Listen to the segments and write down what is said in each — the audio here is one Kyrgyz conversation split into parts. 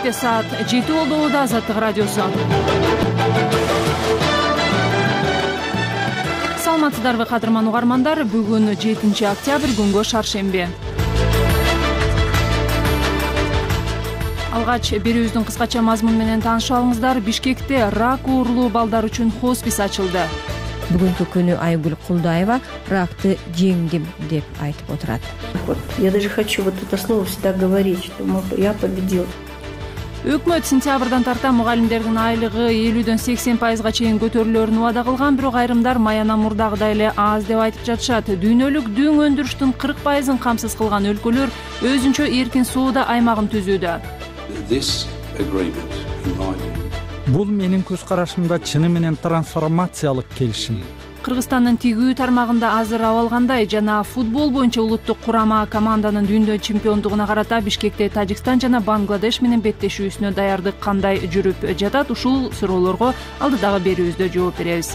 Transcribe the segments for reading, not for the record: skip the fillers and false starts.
Бишкекте саат 7 болду. Азаттык радиосу. Саламатсыздарбы кадырман угармандар. Бүгүн 7 октябрь, күнгө шаршемби. Алгач берүүбүздүн кыскача мазмуну менен таанышып алыңыздар. Бишкекте рак оорлуу балдар үчүн хоспис ачылды. Бүгүнкү күнү Айгүл Кулдаева ракты жеңдим деп айтып отурат. Я даже хочу это слово всегда говорить, что я победил. Өкмөт сентябрдан тарта мугалимдердин айлыгы 50-дөн 80%га чейин көтөрүлөрүн убада кылган, бирок айрымдар Маяна мурдагыдай эле аз деп айтып жатышат. Дүйнөлүк дүң өндүрүштүн 40%-ын камсыз кылган өлкөлөр өзүнчө эркин соода аймагын түзүүдө. Бул менин көз карашымда чыны менен трансформациялык келишим. Кыргызстандын тигүү тармагында азыр абалгандай жана футбол боюнча улуттук курама команданын дүйнө чемпиондугуна карата Бишкекте Тажикстан жана Бангладеш менен беттешүүсүнө даярдык кандай жүрүп жатат? Ушул суроолорго алдыдагы берүүбүздө жооп беребиз.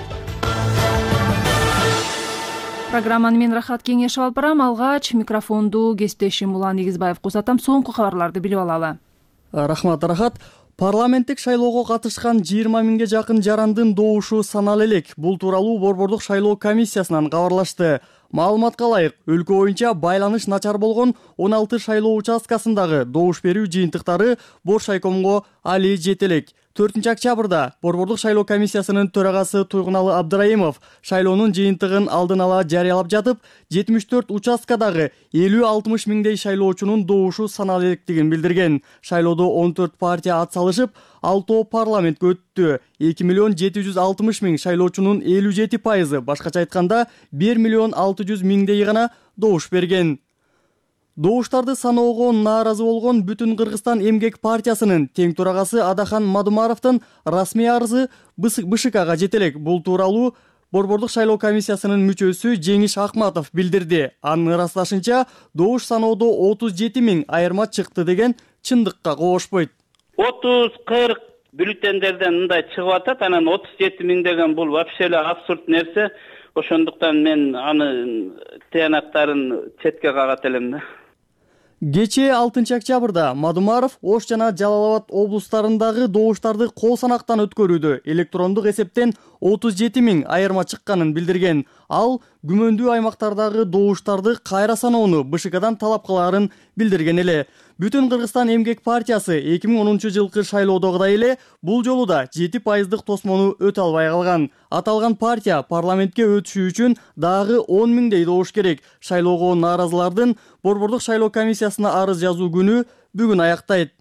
Программаны мен Рахат Кеңешев алып барам. Алгач микрофонду кесиптешим Улан Игизбаевге узатам. Соңку кабарларды билип алалы. Рахмат, Рахат. Парламенттик шайлоого катышкан 20 миңге жакын жарандын добушу саналып элек. Бул тууралуу Борбордук шайлоо комиссиясынан кабарлашты. Маалыматка ылайык, өлкө боюнча байланыш начар болгон 16 шайлоо участкасындагы добуш берүү жыйынтыктары Бош шайкомго али жете элек. 4-октябрда Борбордук шайлоо комиссиясынын төрагасы Туйгуналы Абдыраимов шайлоонун жыйынтыгын алдын ала жарыялап жатып, 74 участкадагы 50-60 миңдей шайлоочунун добушу саналып электигин билдирген. Шайлоодо 14 партия ат салышып, 6 парламентке өттү. 2,760,000 миң шайлоочунун 57%, башкача айтканда 1,600,000 гана добуш берген. Добуштарды саноого нааразы болгон Бүтүн Кыргызстан эмгек партиясынын тең турагасы Адахан Мадумаровдун расмий арызы БШКга жетелек. Бул тууралуу Борбордук шайлоо комиссиясынын мүчөсү Жеңиш Акматов билдирди. Анын ырасташынча, добуш саноодо 37 миң айырма чыкты деген чындыкка кошпойт. 30-40 бюллетендерден мындай чыгып атат, анан 37 миң деген бул вообще эле абсурд нерсе. Ошондуктан мен аны тыянактарын четке кагат элем да. Кечээ 6 октябрда Мадумаров Ош жана Жалал Абад облустарындагы добуштарды кол санактан өткөрүүдө электрондук эсептен 37 миң айырма чыкканын билдирген. Ал күмөндүү аймактардагы добуштарды кайра саноону БШКдан талап кылаарын билдирген эле. Бүтүн Кыргызстан эмгек партиясы 2010-жылкы шайлоодогудай эле бул жолу да 7%дык тосмону өтө албай калган. Аталган партия парламентке өтүшү үчүн дагы 10 миңдей добуш керек. Шайлоого нааразылардын Борбордук шайлоо комиссиясына арыз жазуу күнү бүгүн аяктайт.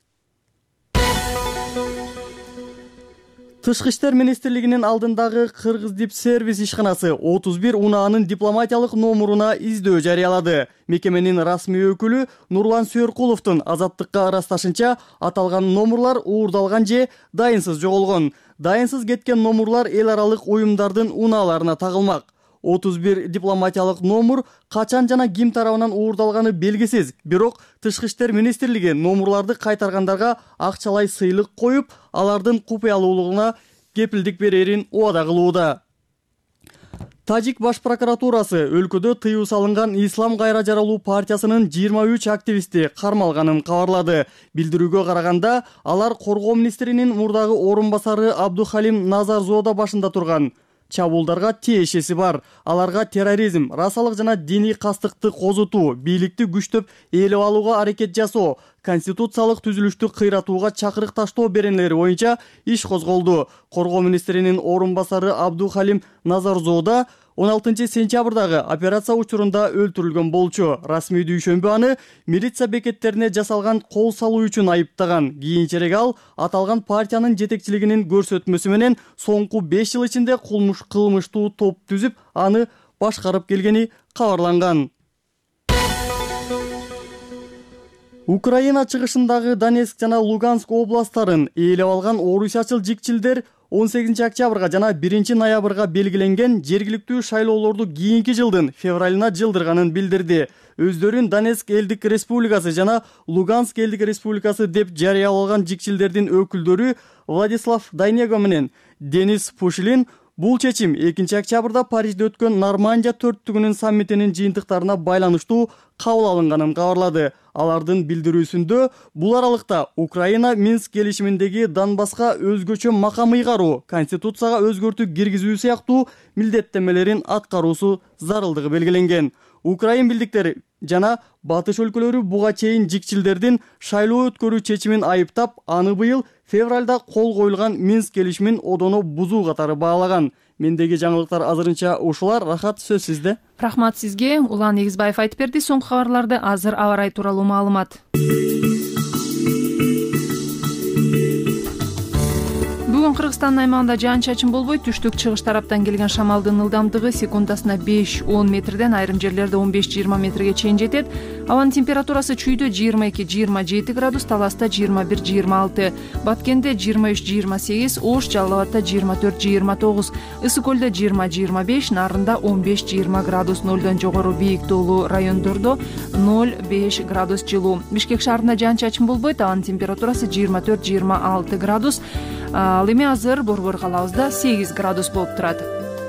Тышкы иштер министрлигинин алдындагы Кыргыз дип сервис ишканасы 31 унаанын дипломатиялык номуруна издөө жарыялады. Мекеменин расмий өкүлү Нурлан Сүйөркуловдун Азаттыкка ырасташынча, аталган номурлар уурдалган же дайынсыз жоголгон. Дайынсыз кеткен номурлар эл аралык уюмдардын унааларына тагылмак. 31 дипломатиялык номур качан жана ким тарабынан уурдалганы белгисиз. Бирок Тышкы иштер министрлиги номурларды кайтаргандарга акчалай сыйлык коюп, алардын купуялуулугуна кепилдик берерин убада кылууда. Тажик баш прокуратурасы өлкөдө тыюу салынган Ислам кайра жаралуу партиясынын 23 активисти кармалганын кабарлады. Билдирүүгө караганда, алар коргоо министринин мурдагы орун басары Абдухалим Назарзода башында турган. Чабуулдарга тиешеси бар. Аларга терроризм, расалык жана диний кастыкты козутуу, бийликти күчтөп ээлеп алууга аракет жасоо, конституциялык түзүлүштү кыйратууга чакырык таштоо беренелери боюнча иш козголду. Коргоо министринин орун басары Абдухалим Назарзода 16 сентябрдагы операция учурунда өлтүрүлгөн болчу. Расмий дүйшөмбү аны милиция бекеттерине жасалган кол салуу үчүн айыптаган. Кийинчерээк ал аталган партиянын жетекчилигинин көрсөтмөсү менен соңку 5 жыл ичинде кылмыштуу топ түзүп, аны башкарып келгени кабарланган. Украина чыгышындагы Донецк жана Луганск областтарын ээлеп алган орусиячыл жикчилдер 18 октябрга жана 1 ноябрга белгиленген жергиликтүү шайлоолорду кийинки жылдын февралына жылдырганын билдирди. Өздөрүн Донецк элдик республикасы жана Луганск элдик республикасы деп жарыяланган жикчилдердин өкүлдөрү Владислав Дайнего менен Денис Пушилин Бул чечим 2 октябрда Парижде өткөн Нормандия төрттүгүнүн саммитинин жыйынтыктарына байланыштуу кабыл алынганын кабарлады. Алардын билдирүүсүндө бул аралыкта Украина Минск келишиминдеги Донбасска өзгөчө макам ыйгаруу, конституцияга өзгөртүү киргизүү сыяктуу милдеттенмелерин аткаруусу зарылдыгы белгиленген. Украин билдиктери жана батыш өлкөлөрү буга чейин жикчилдердин шайлоо өткөрүү чечимин айыптап, аны быйыл февралда кол коюлган Минск келишимин одоно бузуу катары баалаган. Мендеги жаңылыктар азырынча ушулар. Рахат, сөз сизде. Рахмат сизге. Улан Эгизбаев айтып берди. Соңку кабарларды азыр аба ырайы тууралуу маалымат. Бүгүн Кыргызстандын аймагында жаан-чачын болбой, түштүк-чыгыш тараптан келген шамалдын ылдамдыгы секундасына 5-10 метрден, айрым жерлерде 15-20 метрге чейин жетет. Абанын температурасы чүйдө 22-27 градус, Таласта 21-26, Баткенде 23-28, Ош, Жалал Абадта 24-29, Ысык көлдө 20-25, Нарында 15-20 градус, 0дон жогору бийик тоолуу райондордо 0-5 градус жылуу. Бишкек шаарында жаан-чачын болбойт, абанын температурасы 24-26 градус. Ал эми азыр Борбор калабызда 8 градус болуп турат.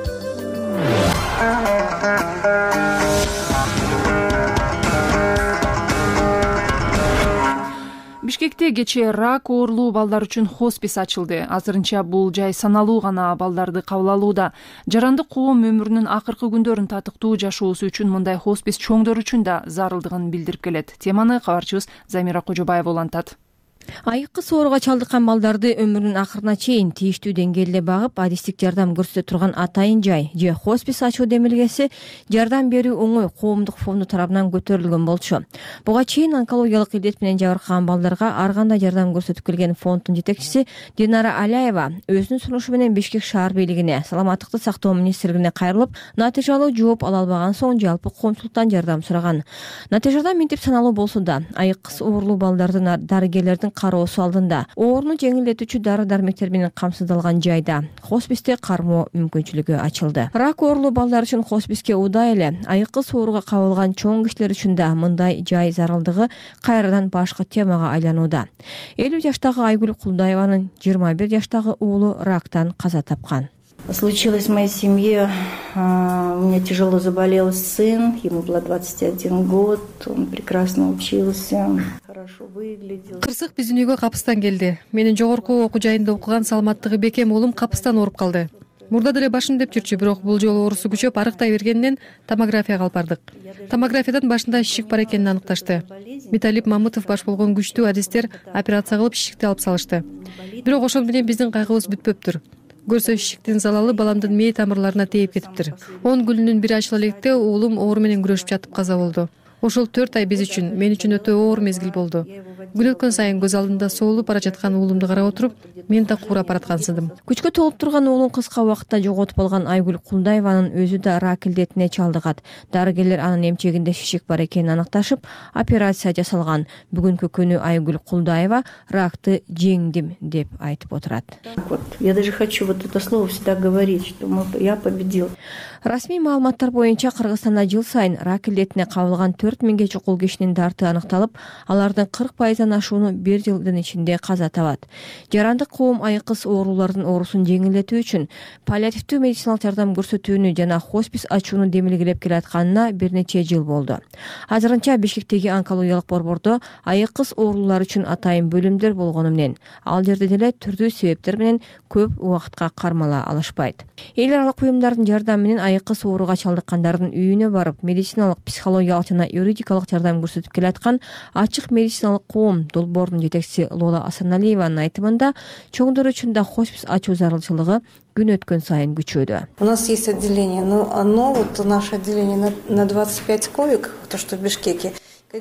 Бишкекте кечээ рак оорулуу балдар үчүн хоспис ачылды. Азырынча бул жай саналуу гана балдарды кабыл алууда. Жарандык коом өмүрүнүн акыркы күндөрүн татыктуу жашоосу үчүн мындай хоспис чоңдор үчүн да зарылдыгын билдирип келет. Теманы кабарчыбыз Замира Кожобаева улантат. Айыккыс ооруга чалдыккан балдарды өмүрүнүн акырына чейин тийиштүү деңгээлде багып, адистик жардам көрсөтө турган атайын жай же хоспис ачуу демилгеси жардам берүү оңой коомдук фонду тарабынан көтөрүлгөн болчу. Буга чейин онкологиялык илдет менен жабыркаган балдарга ар кандай жардам көрсөтүп келген фонддун жетекчиси Динара Аляева өзүнүн сунушу менен Бишкек шаар бийлигине, саламаттыкты сактоо министрлигине кайрылып, натыйжалуу жооп ала албаган соң жалпы коомчулуктан жардам сураган. Натыйжада минтип саналуу болсо да, айыккыс оорулуу балдардын дарыгерлердин кароосу алдында ооруну жеңилдетүүчү дары-дармектер менен камсыздалган жайда хосписте кармоо мүмкүнчүлүгү ачылды. Рак оорулуу балдар үчүн хосписке удай эле айыккыс ооруга кабылган чоң кишилер үчүн да мындай жай зарылдыгы кайрадан башкы темага айланууда. 50 жаштагы Айгүл Кулдаеванын 21 жаштагы уулу рактан каза тапкан. Случилось в моей семье, у меня тяжело заболел сын, ему было 21 год, он прекрасно учился, хорошо выглядел. Кырсык биздин үйгө капыстан келди. Менин жогорку окуу жайында окуган саламаттыгы бекем уулум капыстан ооруп калды. Мурда деле башым деп жүрчү, бирок бул жолу оорусу күчөп арыктай бергенден томографияга алып бардык. Томографиядан башында шишик бар экенин аныкташты. Металип Мамытов баш болгон күчтүү адистер операция кылып шишикти алып салышты. Бирок ошол менен биздин кайгыбыз бүтпөптүр. Көрсө шишиктин залалы баламдын мээ тамырларына тээп кетиптир. 10 күнүнүн бири ачыла электе уулум оору менен күрөшүп жатып каза болду. Ошол 4 ай биз үчүн, мен үчүн өтө оор мезгил болду. Күн өткөн сайын көз алдымда соолуп бара жаткан уулумду карап отуруп, мен да куурап бараткансыдым. Күчкө толуп турган уулун кыска убакытта жоготуп алган Айгүл Кулдаеванын өзү да рак илдетине чалдыгат. Дарыгерлер анын эмчегинде шишик бар экенин аныкташып, операция жасалган. Бүгүнкү күнү Айгүл Кулдаева ракты жеңдим деп айтып отурат. Я даже хочу вот это слово всегда говорить, что я победил. Расмий маалыматтар боюнча Кыргызстанда жыл сайын рак илдетине кабылган 4000ге чукул кишинин дарты аныкталып, алардын 40%-дан ашууну 1 жылдын ичинде каза табат. Жарандык коом айыккыс оорулардын оорусун жеңилдетүү үчүн паллиативдүү медициналык жардам көрсөтүүнү жана хоспис ачууну демилгелеп келатканына бир нече жыл болду. Азырынча Бишкектеги онкологиялык борбордо айыккыс оорулар үчүн атайын бөлүмдөр болгону менен ал жерде деле түрдүү себептер менен көп убакытка кармала алышпайт. Эл аралык уюмдардын жардамы менен айыккыс ооруга чалдыккандардын үйүнө барып, медициналык, психологиялык жана юридикалык жардам көрсөтүп келаткан ачык медициналык коом долбоорунун жетекчиси Лола Асаналиеванын айтымында чоңдор үчүн да хоспис ачуу зарылчылыгы күн өткөн сайын күчөдө. У нас есть отделение, но оно, вот наше отделение на 25 коек, то, что в Бишкеке.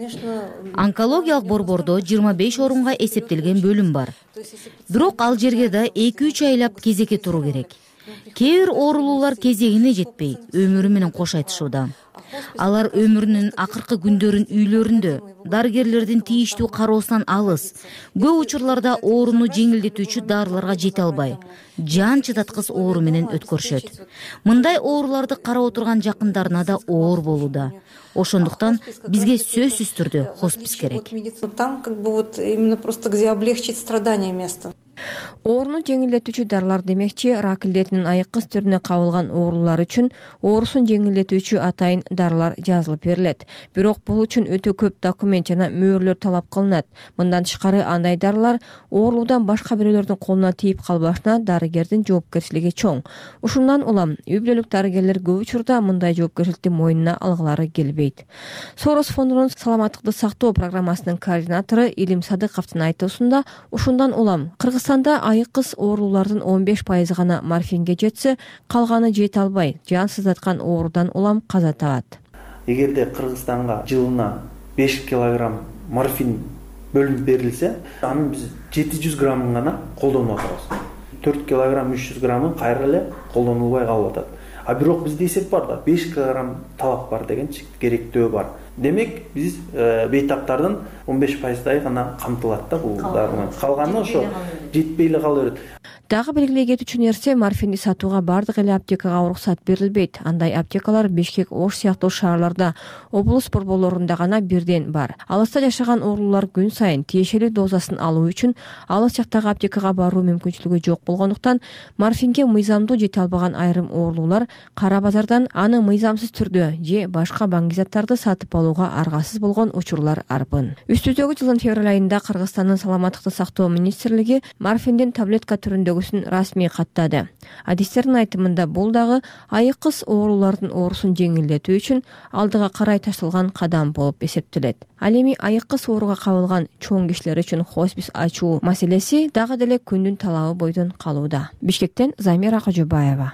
Онкологиялык борбордо 25 орунга эсептелген бөлүм бар. Бирок ал жерге да 2-3 айлап кезекке туруу керек. Кээ бир оорулуулар кезегине жетпей, өмүрү менен кош айтышууда. Алар өмүрүнүн акыркы күндөрүн үйлөрүндө, дарыгерлердин тийиштүү кароосунан алыс, көп учурларда ооруну жеңилдетүүчү дарыларга жете албай, жан чыдаткыс оору менен өткөрүшөт. Мындай ооруларды карап отурган жакындарына да оор болууда. Ошондуктан бизге сөзсүз түрдө хоспис керек. Там как бы вот именно просто где облегчить страдания место. Ооруну жеңилдетүүчү дарылар демекчи, рак илдетинин айыккыс түрүнө кабылган оорулар үчүн оорусун жеңилдетүүчү атайын дарылар жазылып берилет. Бирок бул үчүн өтө көп документ жана мөөрлөр талап кылынат. Мындан тышкары андай дарылар оорулуудан башка бирөөлөрдүн колуна тийип калбашына дарыгердин жоопкерчилиги чоң. Ушундан улам үй бүлөлүк дарыгерлер көп учурда мындай жоопкерчиликти мойнуна алгылары келбейт. Сорос фондунун саламаттыкты сактоо программасынын координатору Илим Садыковдун айтуусунда, ушундан улам Кыргызстанда айыккыс оорулардын 15% гана морфинге жетсе, калганы жете албай, жан сыздаткан оорудан улам каза табат. Эгерде Кыргызстанга жылына 5 килограмм морфин бөлүнүп берилсе, анын биз 700 граммын гана колдонуп атабыз. 4 килограмм 300 граммын кайра эле колдонулбай калып атат. А бирок бизде эсеп бар да, 5 килограмм талап бар деген керектөө бар. Демек, биз бейтаптардын 15%дай гана камтылат да бул дарынын. Калганы ошо жетпей эле кала берет. Дагы белгилей кетүүчү нерсе, морфинди сатууга бардык эле аптекага уруксат берилбейт. Андай аптекалар Бишкек, Ош сыяктуу шаарларда, облус борборлорунда гана бирден бар. Алыста жашаган оорулуулар күн сайын тиешелүү дозасын алуу үчүн алыс жактагы аптекага баруу мүмкүнчүлүгү жок болгондуктан, морфинге мыйзамдуу жете албаган айрым оорулуулар кара базардан аны мыйзамсыз түрдө же башка баңгизаттарды сатып алууга аргасыз болгон учурлар арбын. Үстүздөгү жылдын февраль айында Кыргызстандын саламаттыкты сактоо министрлиги морфиндин таблетка түрүндөгү расмий каттады. Адистердин айтымында бул дагы айыккыс оорулардын оорусун жеңилдетүү үчүн алдыга карай ташталган кадам болуп эсептелет. Ал эми айыккыс ооруга кабылган чоң кишилер үчүн хоспис ачуу маселеси дагы деле күндүн талабы бойдон калууда. Бишкектен Замира Кожобаева.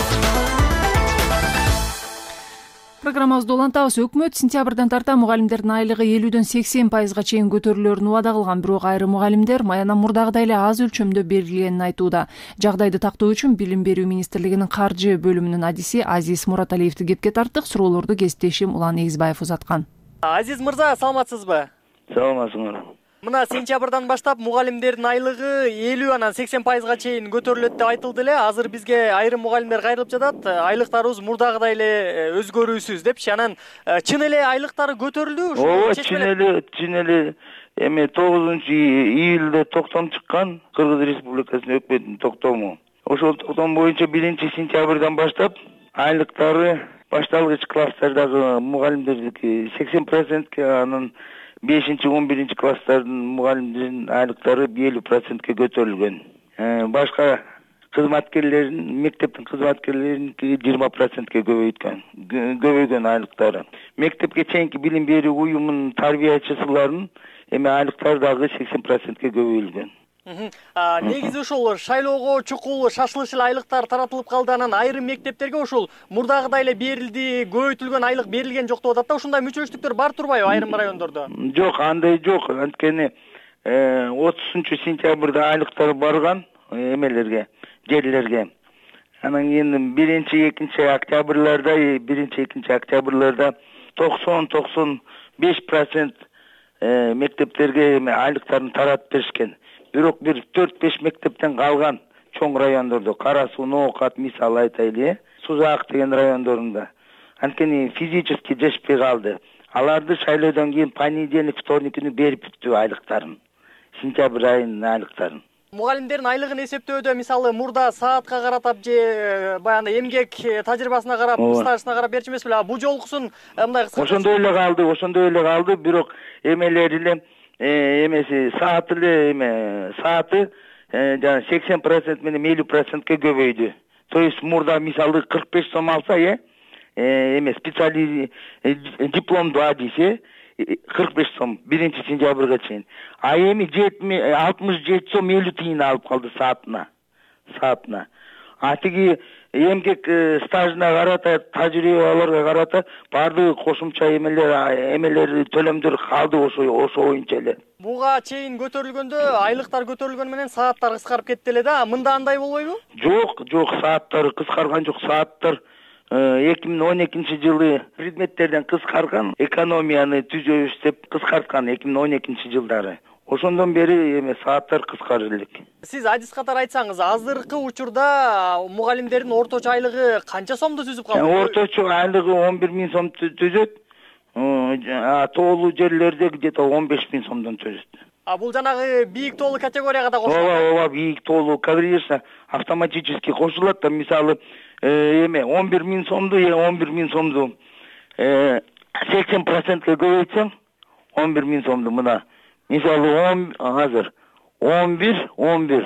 Программабызды улантабыз. Өкмөт сентябрдан тарта мугалимдердин айлыгы 50-дөн 80%га чейин көтөрүлөөрүн убада кылган, бирок айрым мугалимдер Маяна Мурдагыдай эле аз өлчөмдө берилгенин айтууда. Жагдайды тактоо үчүн Билим берүү министрлигинин каржы бөлүмүнүн адиси Азиз Мураталиевди кепке тарттык. Суроолорду кесиптешим Улан Эгизбаев узаткан. Азиз мырза, саламатсызбы? Саламатсыңар. Мына сентябрдан баштап мугалимдердин айлыгы 50 анан 80%га чейин көтөрүлөт деп айтылды эле. Азыр бизге айрым мугалимдер кайрылып жатат. Айлыктарыбыз мурдагыдай эле өзгөрүүсүз депчи. Анан чын эле айлыктары көтөрүлдү? Ооба, чын эле эми 9-июлда токтом чыккан, Кыргыз Республикасынын өкмөтүнүн токтому. Ошол токтом боюнча 1-сентябрдан баштап айлыктары башталгыч класстардагы мугалимдердики 80%, анан 5-11 класстардын мугалимдеринин айлыктары 50%ке көтөрүлгөн. Башка кызматкерлердин, мектептин кызматкерлериники 20%ке көбөйгөн айлыктары. Мектепке чейинки билим берүү уюмунун тарбиячысыларынын эми айлыктары дагы 80%ке көбөйүлгөн. Негизи ушул шайлоого чукул шашылыш эле айлыктар таратылып калды, анан айрым мектептерге ушул мурдагыдай эле берилди, көбөйтүлгөн айлык берилген жок деп атат да. Ушундай мүчөчтүктөр бар турбайбы айрым райондордо? Жок, андай жок. Анткени 30-сентябрда айлыктар барган эмелерге, жерлерге. Анан кийин 1-2 октябрларда 90-95% мектептерге айлыктарын таратып беришкен. Бирок бир 4-5 мектептен калган чоң райондордо, Кара Суу, Ноокат мисалы айтайлы, Сузак деген райондорунда анткени физически жетишпей калды. Аларды шайлоодон кийин понедельник, вторник күнү берип бүттү айлыктарын. Сентябрь айынын айлыктарын. Мугалимдердин айлыгын эсептөөдө мисалы мурда саатка каратып же баягы эмгек тажрыйбасына карап, стажына карап берчү эмес беле? Бул жолкусун мындай кыска. Ошондой эле калды, бирок эмелери эле эмеси сааты жана 80% менен 50%ке көбөйдү. То есть мурда мисалы 45 сом алса, специалист дипломдуу адис 45 сом 1-сентябрга чейин. А эми 67 сом 50 тиын алып калды саатына. А тиги эмгек стажына карата, тажрыйбаларга карата бардыгы кошумча эмелер төлөмдөр калды ошо боюнча эле. Буга чейин көтөрүлгөндө айлыктар көтөрүлгөн менен сааттар кыскарып кетти эле да. Мында андай болбойбу? Жок, сааттар кыскарган жок. Сааттар 2012-жылы предметтерден кыскарган, экономияны түзөбүз деп кыскарткан 2012 жылдары. Ошондон бери эме сааттар кыскарып элек. Сиз адис катары айтсаңыз, азыркы учурда мугалимдердин орточо айлыгы канча сомду түзүп калды? Орточо айлыгы 11 000 сом түзөт. тоолуу жерлерде где то 15 000 сомдон төшөт. Бул жанагы бийик тоолуу категорияга да кошулат. Ооба, бийик тоолуу, конечно, автоматически кошулат да, мисалы 11 000 сомду, 11 000 сомду 80%га көбөйтсөң 11 000 сомду мына мисалы азыр 11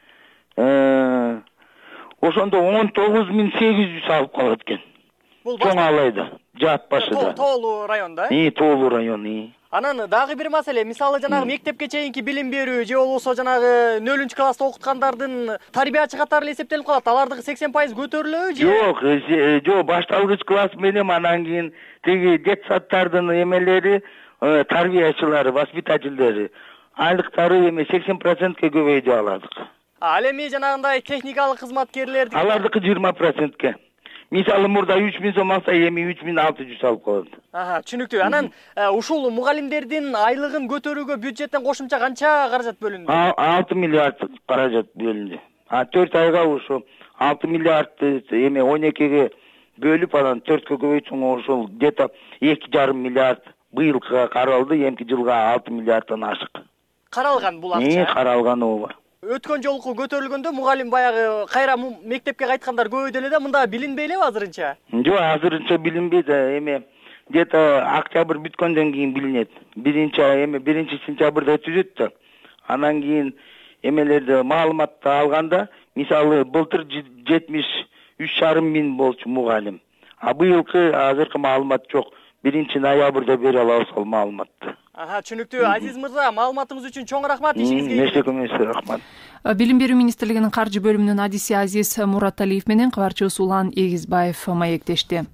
ошондо 19 800 алып калат экен. Бул чоң алайда, жаат башыда. Тоолуу районда? Тоолуу район. Анан дагы бир маселе, мисалы жанагы мектепке чейинки билим берүү же болбосо жанагы 0-класста окуткандардын тарбиячы катары эсептелип калат. Алардыкы 80% көтөрүлөбү же? Жок, башталгыч класс менен анан кийин тиги детсадтардын эмелери, тарбиячылары, воспитательдери айлыктары 80%га көбөйдү алардык. Ал эми жанагындай техникалык кызматкерлерди алардыкы 20%га. Мисалы мурда 3 000 сом алса, эми 3 600 алып калат. Түшүнүктүү. Анан ушул мугалимдердин айлыгын көтөрүүгө бюджеттен кошумча канча каражат бөлүндү? 6 миллиард каражат бөлүндү. 4 айга ушу 6 миллиардты 12ге бөлүп, анан 4кө көбөйтсөң ошол где-то 2,5 миллиард быйылкыга каралды, эмки жылга 6 миллиарддан ашык. Каралган бул акча? Каралган ооба. Өткөн жолку көтөрүлгөндө мугалим баягы кайра мектепке кайткандар көбөйдү эле да, мында билинбей элеби азырынча? Жок, азырынча билинбейт. Где-то октябрь бүткөндөн кийин билинет. Биринчи сентябрда түзөт да. Анан кийин эмелерди маалыматты алганда, мисалы былтыр 73,5 миң болчу мугалим. Быйылкы азыркы маалымат жок. 1 ноябрда бере алабыз ал маалыматты. Түшүнүктүү. Азиз мырза, маалыматыңыз үчүн чоң рахмат, ишиңизге. Нече рахмат. Билим берүү министрлигинин каржы бөлүмүнүн адиси Азиз Мураталиев менен кабарчыбыз Улан Эгизбаев маектешти.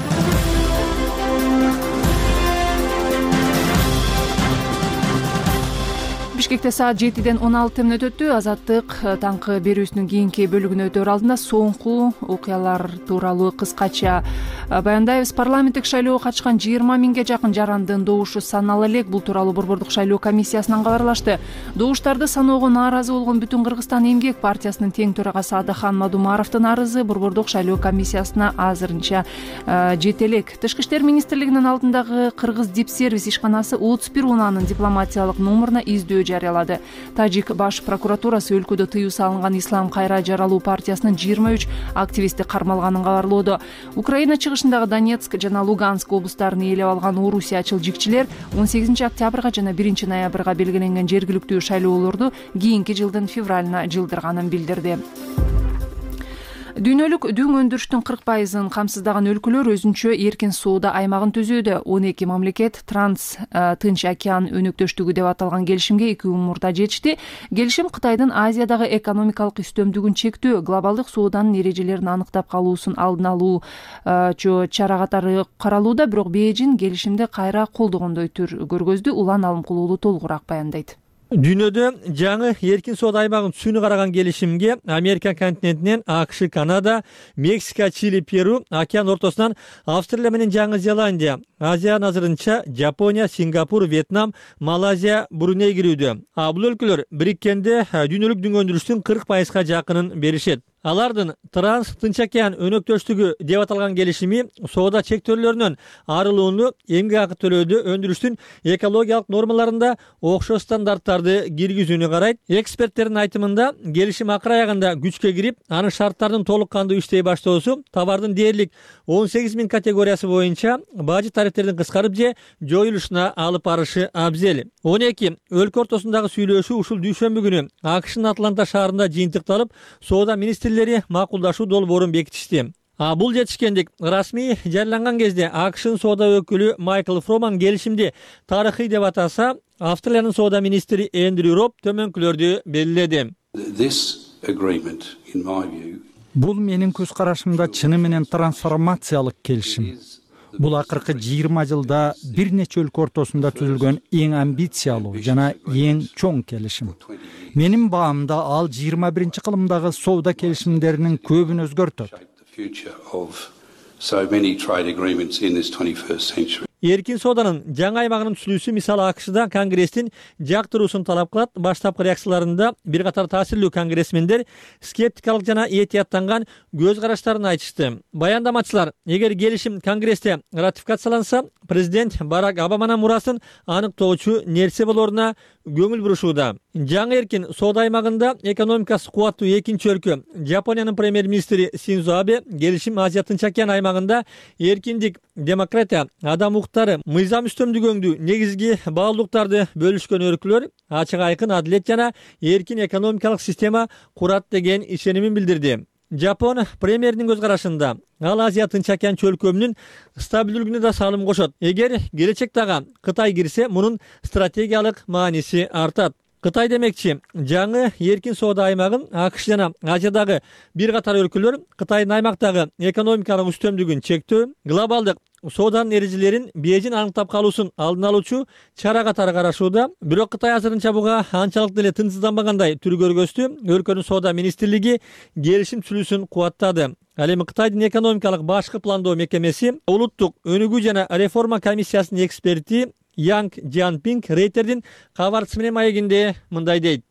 Бишкекте саат 7-ден 16 өтөттү. Азаттык таңкы берүүсүнүн кийинки бөлүгүнө өтөр алдында соңку окуялар тууралуу кыскача баяндайбыз. Парламенттик шайлоого катышкан 20 миңге жакын жарандын добушу санала элек. Бул тууралуу Борбордук шайлоо комиссиясынан кабарлашты. Добуштарды саноого нааразы болгон Бүтүн Кыргызстан эмгек партиясынын тең төрагасы Адахан Мадумаровдун арызы Борбордук шайлоо комиссиясына азырынча жете элек. Тышкы иштер министрлигинин алдындагы Кыргыз дипсервис ишканасы 31 унаанын дипломатиялык номуруна издөө жарыялады. Тажик баш прокуратурасы өлкөдө тыюу салынган Ислам кайра жаралуу партиясынын 23 активисти кармалганын кабарлоодо. Украина чыгышындагы Донецк жана Луганск облустарын ээлеп алган орусиячыл жикчилер 18 октябрга жана 1 ноябрга белгиленген жергиликтүү шайлоолорду кийинки жылдын февралына жылдырганын билдирди. Дүйнөлүк дүң өндүрүштүн 40%-ын камсыздаган өлкөлөр өзүнчө эркин соода аймагын түзүүдө. 12 мамлекет Тынч океан өнөктөштүгү деп аталган келишимге 2 мурда жетишти. Келишим Кытайдын Азиядагы экономикалык үстөмдүгүн чектөө, глобалдык сооданын эрежелерин аныктап калуусун алдын алуу чара катары каралууда, бирок Бейжин келишимди кайра колдогондой түр көргөздү. Улан Алымкулуулу толугураак баяндайт. Дүйнөдө жаңы эркин соода аймагын түзүүнү караган келишимге Америка континентинен АКШ, Канада, Мексика, Чили, Перу, океан ортосунан Австралия менен Жаңы Зеландия, Азиянын азырынча Жапония, Сингапур, Вьетнам, Малайзия, Бруней кирүүдө. Бул өлкөлөр бириккенде дүйнөлүк дүң өндүрүштүн 40%га жакынын беришет. Алардын Тынч океан өнөктөштүгү деп аталган келишими соода чектөөлөрүнөн арылууну, эмгек акы төлөөдө, өндүрүштүн экологиялык нормаларында окшош стандарттарды киргизүүнү карайт. Эксперттердин айтымында келишим акыр аягында күчкө кирип, анын шарттардын толук кандуу иштей баштоосу товардын дээрлик 18 000 категориясы боюнча бажы тарифтердин кыскарып же жоюлушуна алып барышы абзел. 12 өлкө ортосундагы сүйлөшүү ушул дүйшөмбү күнү АКШнын Атланта шаарында жыйынтыкталып, соода министрлери макулдашуу долбоорун бекитишти. Бул жетишкендик расмий жарыяланган кезде АКШнын соода өкүлү Майкл Фроман келишимди тарыхый деп атаса, Австралиянын соода министри Эндрю Роб төмөнкүлөрдү белгиледи. Бул менин көз карашымда чыны менен трансформациялык келишим. Бул акыркы 20 жылда бир нече өлкө ортосунда түзүлгөн эң амбициялуу жана эң чоң келишим. Менин баамда ал 21-кылымдагы соода келишимдеринин көбүн өзгөртөт. эркин сооданын жаңы аймагынын түзүлүүсү мисалы АКШда Конгресстин жактыруусун талап кылат. Баштапкы реакцияларында бир катар таасирлүү конгрессмендер скептикалык жана этияттанган көз караштарын айтышты. Баяндамачылар, эгер келишим Конгрессте ратификацияланса, президент Барак Обаманын мурасын аныктоочу нерсе болоруна көңүл бурушууда. Жаңы эркин соода аймагында экономикасы кубаттуу экинчи өлкө Жапониянын премьер-министри Синдзо Абе келишим Азия Тынч океан аймагында эркиндик, демократия, адам укуктары, мыйзам үстөмдүгүңдүү негизги баалуулуктарды бөлүшкөн өлкөлөр ачык айкын адилет жана эркин экономикалык система курат деген ишенимин билдирди. Жапон премьеринин көз карашында ал Азия Тынч океан чөлкөмүнүн стабилдүүлүгүнө да салым кошот. Эгер келечектеги Кытай кирсе, мунун стратегиялык мааниси артат. Кытай демекчи, жаңы эркин соода аймагын АКШ жана Азиядагы бир катар өлкөлөр Кытайдын аймактагы экономикалык үстөмдүгүн чектөө, глобалдык сооданын эрежелерин бежин аныктап калуусун алдын алуучу чара катары карашууда. Бирок Кытай азырынча буга анчалык деле тынчсызданбагандай түр көргөстү. Өлкөнүн соода министрлиги келишим түзүүсүн кубаттады. Ал эми Кытайдын экономикалык башкы пландоо мекемеси улуттук өнүгүү жана реформа комиссиясынын эксперти Янг Джанпинг Рейтердин кабарчысы менен маегинде мындай дейт.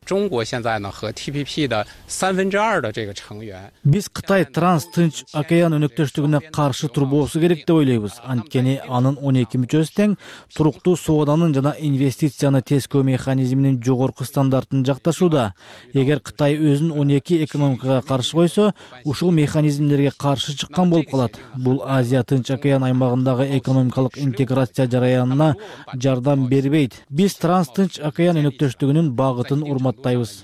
Биз Кытай транс-Тынч океан өнөктөштүгүнө каршы турбоосу керек деп ойлойбуз. Анткени анын 12 мүчөсү тең туруктуу сооданын жана инвестицияны тескөө механизминин жогорку стандартын жакташууда. Эгер Кытай өзүн 12 экономикага каршы койсо, ушул механизмдерге каршы чыккан болуп калат. Бул Азия Тынч океан аймагындагы экономикалык интеграция жараянына жардам бербейт. Биз транс-Тынч океан өнөктөштүгүнүн багытын урматтайбыз.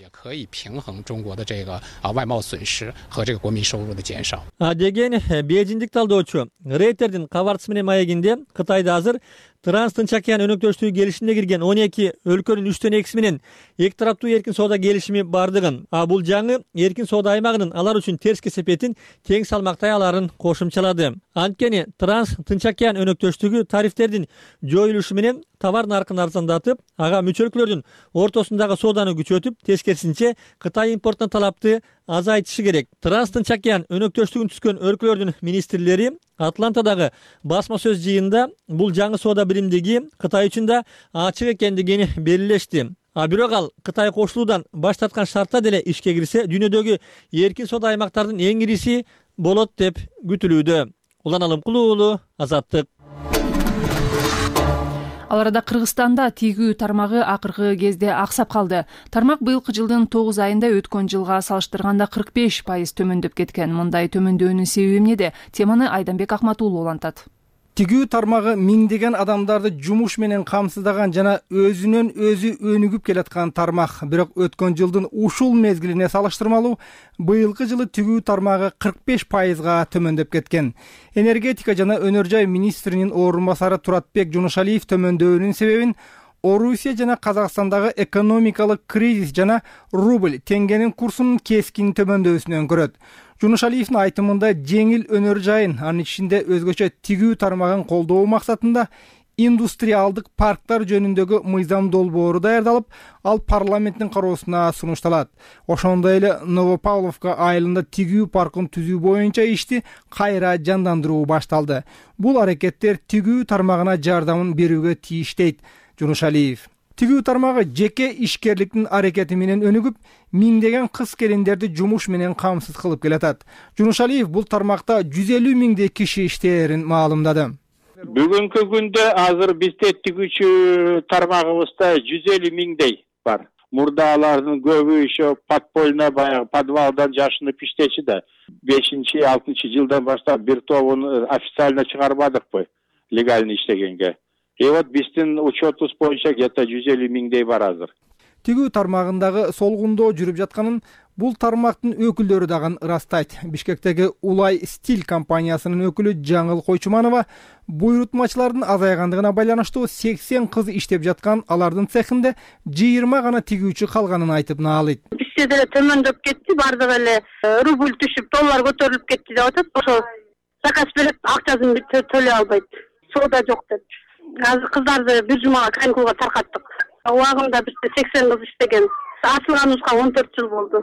Деген бейжиндик талдоочу Рейтердин кабарчысы менен маегинде Кытайда азыр транс-Тынч океан өнөктөштүгү келишимине кирген 12 өлкөнүн 3/2 менен эки тараптуу эркин соода келишими бардыгын, бул жаңы эркин соода аймагынын алар үчүн терс кесепетин тең салмактай аларын кошумчалады. Анткени транс-Тынч океан өнөктөштүгү тарифтердин жоюлушу менен товар наркын арзандатып, ага мүчө өлкөлөрдүн ортосундагы сооданы күчөтүп, тескерисинче Кытай импортуна талапты азайтышы керек. Транс-Тынч океан өнөктөштүгүн түзгөн өлкөлөрдүн министрлери Атлантадагы басма сөз жыйынында бул жаңы соода биримдиги Кытай үчүн да ачык экендигин белгилешти. Бирок ал Кытай кошулуудан баш тарткан шартта деле ишке кирсе, дүйнөдөгү эркин соода аймактардын эң ириси болот деп күтүлүүдө. Улан Алымкулуу уулу, Азаттык. Ал арада Кыргызстанда тигүү тармагы акыркы кезде аксап калды. Тармак быйылкы жылдын 9 айында өткөн жылга салыштырганда 45% төмөндөп кеткен. Мындай төмөндөөнүн себеби эмнеде? Теманы Айданбек Акматуулу улантат. Тигүү тармагы миңдеген адамдарды жумуш менен камсыздаган жана өзүнөн өзү өнүгүп келаткан тармак. Бирок өткөн жылдын ушул мезгилине салыштырмалуу быйылкы жылы тигүү тармагы 45%га төмөндөп кеткен. Энергетика жана өнөр жай министринин орун басары Туратбек Жунушалиев төмөндөөнүн себебин Орусия жана Казакстандагы экономикалык кризис жана рубль теңгенин курсунун кескин төмөндөсүнөн көрөт. Жунушалиевдин айтымында жеңил өнөр жайын, анын ичинде өзгөчө тигүү тармагын колдоо максатында индустриалдык парктар жөнүндөгү мыйзам долбоору даярдалып, ал парламенттин кароосуна сунушталат. Ошондой эле Новопавловка айылында тигүү паркын түзүү боюнча ишти кайра жандандыруу башталды. Бул аракеттер тигүү тармагына жардамын берүүгө тийиш дейт Жунушалиев. Тигүү тармагы жеке ишкерликтин аракети менен өнүгүп, миңдеген кыз келиндерди жумуш менен камсыз кылып келатат. Жунушалиев бул тармакта 150 миңдей киши иштээрин маалымдады. Бүгүнкү күндө азыр бизде тигүүчү тармагыбызда 150 миңдей бар. Мурда алардын көбү еще подпольно баягы подвалдан жашынып иштечи да. 5-6 жылдан баштап бир тобун официально чыгарбадыкпы легально иштегенге. Вот биздин учетубуз боюнча где-то 150 миңдей бар азыр. Тигүү тармагындагы солгундоо жүрүп жатканын бул тармактын өкүлдөрү дагы ырастайт. Бишкектеги Улай Стиль компаниясынын өкүлү Жаңыл Койчуманова буйрутмачылардын азайгандыгына байланыштуу 80 кыз иштеп жаткан, алардын цехинде 20 гана тигүүчү калганын айтып наалайт. Бизде деле төмөндөп кетти, бардыгы эле рубль түшүп, доллар көтөрүлүп кетти деп атат. Ошо заказ берип, акчасын төлөй албайт. Соода жок деп. Азыр кыздарды бир жумага каникулга таркаттык. Убагында бизде 80 кыз иштеген. Ачылганыбызга 14 жыл болду.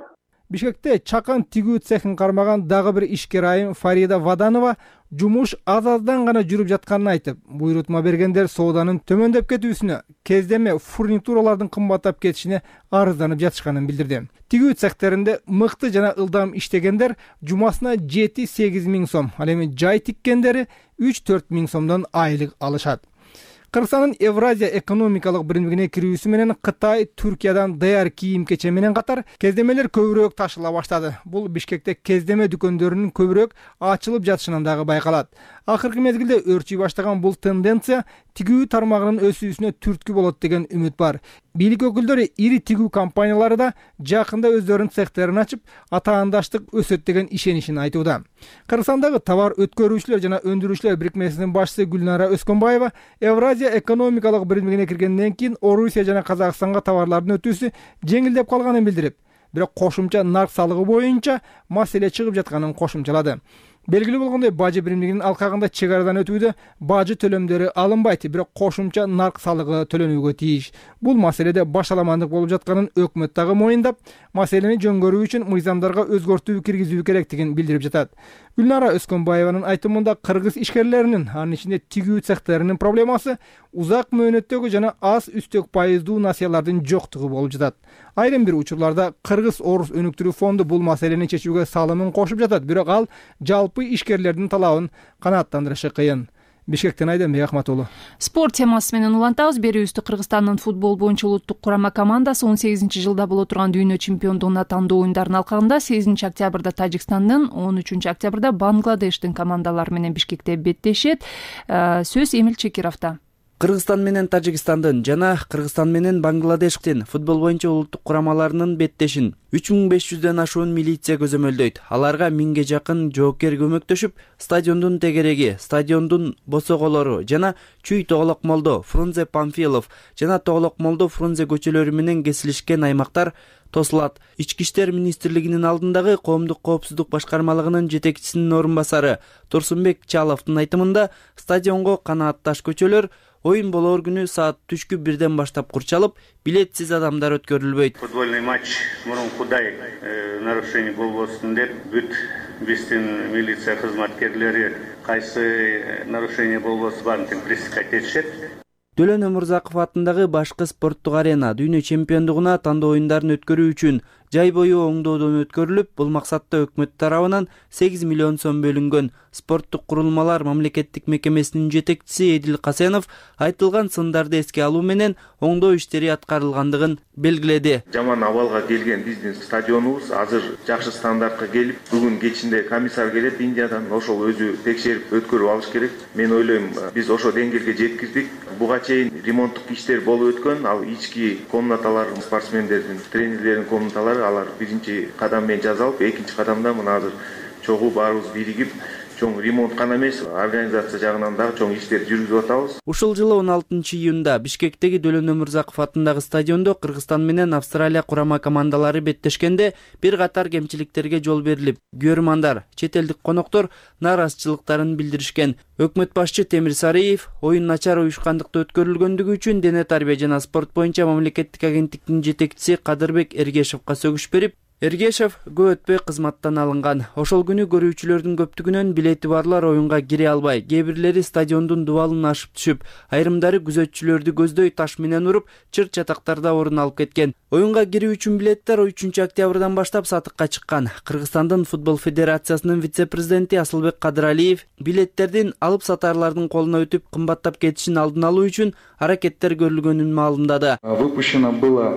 Бишкекте чакан тигүү цехин кармаган дагы бир ишкер айым Фарида Ваданова жумуш аз-аздан гана жүрүп жатканын айтып, буйрутма бергендер сооданын төмөндөп кетүүсүнө, кездеме фурнитуралардын кымбаттап кетишине арызданып жатышканын билдирди. Тигүү цехтеринде мыкты жана ылдам иштегендер жумасына 7-8 миң сом, ал эми жай тиккендери 3-4 миң сомдон айлык алышат. Кыргызстандын Евразия экономикалык биримдигине кирүүсү менен Кытай Түркиядан даяр кийим-кече менен катар кездемелер көбүрөөк ташыла баштады. Бул Бишкекте кездеме дүкөндөрүнүн көбүрөөк ачылып жатышынан дагы байкалат. Акыркы мезгилде өрчүй баштаган бул тенденция тигүү тармагынын өсүүсүнө түрткү болот деген үмүт бар. Бийлик өкүлдөрү ири тигүү компаниялары да жакында өздөрүнүн цехтерин ачып, атаандаштык өсөт деген ишенишин айтууда. Кыргызстандагы товар өткөрүүчүлөр жана өндүрүүчүлөр бирикмесинин башчысы Гүлнара Өскөнбаева Евразия экономикалык биримдигине киргенден кийин Орусия жана Казакстанга товарлардын өтүүсү жеңилдеп калганын билдирип, бирок кошумча нарк салыгы боюнча маселе чыгып жатканын кошумчалады. Белгилүү болгондой, бажы биримдигинин алкагында чек арадан өтүүдө бажы төлөмдөрү алынбайт, бирок кошумча нарк салыгы төлөнүүгө тийиш. Бул маселеде башаламандык болуп жатканын өкмөт дагы моюндап, маселени жөнгөрүү үчүн мыйзамдарга өзгөртүү киргизүү керектигин билдирип жатат. Гүлнара Өскөнбаеванын айтымында кыргыз ишкерлеринин, анын ичинде тигүү цехтеринин проблемасы узак мөөнөттөгү жана аз үстөк пайыздуу насыялардын жоктугу болуп жатат. Айрым бир учурларда Кыргыз-Орус өнүктүрүү фонду бул маселени чечүүгө салымын кошуп жатат, бирок ал жалпы ишкерлердин талабын канааттандырышы кыйын. Бишкектен Айденбек Ахматулу. Спорт темасы менен улантабыз. Берүүбүздө Кыргызстандын футбол боюнча улуттук курама командасы 18-жылда боло турган дүйнө чемпиондугуна тандоо оюндарынын алкагында 8 октябрда Тажикстандын, 13 октябрда Бангладештин командалары менен Бишкекте беттешет. Сөз Эмил Чекировдо. Кыргызстан менен Тажикстандын жана Кыргызстан менен Бангладештин футбол боюнча улуттук курамаларынын беттешин 3500дөн ашуун милиция көзөмөлдөйт. Аларга 1000ге жакын жоокер көмөктөшүп, стадиондун тегереги, стадиондун босоголору жана Чүй Тоголок Молдо, Фрунзе Памфилов жана Тоголок Молдо Фрунзе көчөлөрү менен кесилишкен аймактар тосулат. Ички иштер министрлигинин алдындагы коомдук коопсуздук башкармалыгынын жетекчисинин орун басары Турсунбек Чаловдун айтымында стадионго канаатташ көчөлөр оюн болоор күнү саат түшкү 1ден баштап курчалып, билетсиз адамдар өткөрүлбөйт. Футбольный матч мурункудай нарушение болбосун деп бүт биздин милиция кызматкерлери кайсы нарушение болбосу барын пресекать этишет. Дөлөн Өмүрзаков атындагы башкы спорттук арена дүйнө чемпиондугуна тандоо оюндарын өткөрүү үчүн жай бою оңдоодон өткөрүлүп, бул максатта өкмөт тарабынан 8 миллион сом бөлүнгөн. Спорттук курулмалар мамлекеттик мекемесинин жетекчиси Эдил Касенов айтылган сындарды эске алуу менен оңдоо иштери аткарылгандыгын белгиледи. Жаман абалга келген биздин стадионубуз азыр жакшы стандартка келип, бүгүн кечинде комиссар келет Индиядан, ошол өзү текшерип өткөрүп алыш керек. Мен ойлойм, биз ошо деңгээлге жеткиздик. Буга чейин ремонттук иштер болуп өткөн, ал ички комнаталар, спортсмендердин, тренерлердин комнаталары алар биринчи кадам менен жасалып, экинчи кадамда мына азыр чогуу баарыбыз биригип, чоң ремонт гана эмес, организация жагынан дагы чоң иштер жүргүзүп атабыз. Ушул жылы 16-июнда Бишкектеги Дөлөн Өмүрзаков атындагы стадиондо Кыргызстан менен Австралия курама командалары беттешкенде бир катар кемчиликтерге жол берилип, көрөрмандар, чет элдик коноктор нааразычылыктарын билдиришкен. Өкмөт башчы Темир Сариев оюн начар уюшкандыкта өткөрүлгөндүгү үчүн Дене тарбия жана спорт боюнча мамлекеттик агенттиктин жетекчиси Кадырбек Эргешевге сөгүш берип, Эргешев көп өтпөй кызматтан алынган. Ошол күнү көрүүчүлөрдүн көптүгүнөн билети барлар оюнга кире албай, кээ бирлери стадиондун дубалын ашып түшүп, айрымдары күзөтчүлөрдү көздөй таш менен уруп, чыр-чатактарда орун алып кеткен. Оюнга кирүү үчүн билеттер 3 октябрдан баштап сатыкка чыккан. Кыргызстандын футбол федерациясынын вице-президенти Асылбек Кадыралиев билеттердин алып сатарлардын колуна өтүп кымбаттап кетишин алдын алуу үчүн аракеттер көрүлгөнүн маалымдады. Выпущено было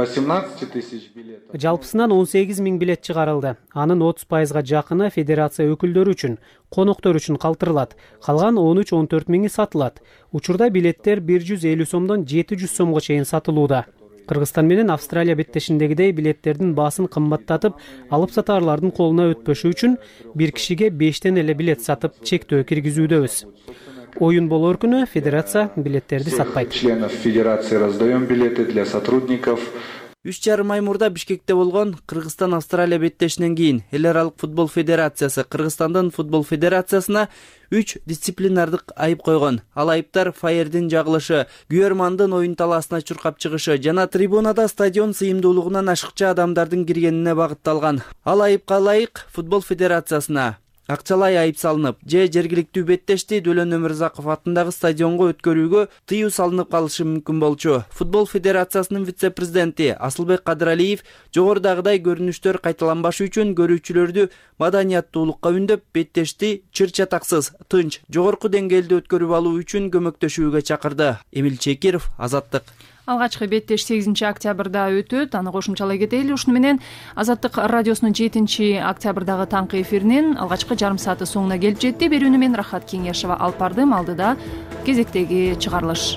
18 тысяч билетов. Жалпысынан 18 миң билет чыгарылды. Анын 30%га жакыны федерация өкүлдөрү үчүн, коноктор үчүн калтырылат. Калган 13-14 миңи сатылат. Учурда билеттер 150 сомдон 700 сомго чейин сатылууда. Кыргызстан менен Австралия беттешиндегидей билеттердин баасын кымбаттатып, алып сатарлардын колуна өтпөшү үчүн бир кишиге 5тен эле билет сатып, чектөө киргизүүдөбүз. Оюн болоор күнү федерация билеттерди сатпайт. Членов федерации раздаем билеты для сотрудников. 3,5 ай мурда Бишкекте болгон Кыргызстан Австралия беттешинен кийин Эл аралык футбол федерациясы Кыргызстандын футбол федерациясына 3 дисциплинардык айып койгон. Ал айыптар фаердин жагылышы, күйөрмандын оюн талаасына чуркап чыгышы жана трибунада стадион сыйымдуулугунан ашыкча адамдардын киргенине багытталган. Ал айыпка ылайык футбол федерациясына акчалай айып салынып, жергиликтүү беттешти Дөлөн Өмүрзаков атындагы стадионго өткөрүүгө тыюу салынып калышы мүмкүн болчу. Футбол федерациясынын вице-президенти Асылбек Кадыралиев жогорудагыдай көрүнүштөр кайталанбашы үчүн көрүүчүлөрдү маданияттуулукка үндөп, беттешти чыр-чатаксыз, тынч, жогорку деңгээлде өткөрүп алуу үчүн көмөктөшүүгө чакырды. Эмил Чекиров, Азаттык. Алгачкы беттеш 8 октябрда өтөт. Аны кошумчалай кетели. Ушуну менен Азаттык радиосунун 7 октябрдагы таңкы эфиринин алгачкы жарым сааты соңуна келип жетти. Берүүнү мен Рахат Кеңешова алып бардым. Алдыда кезектеги чыгарылыш.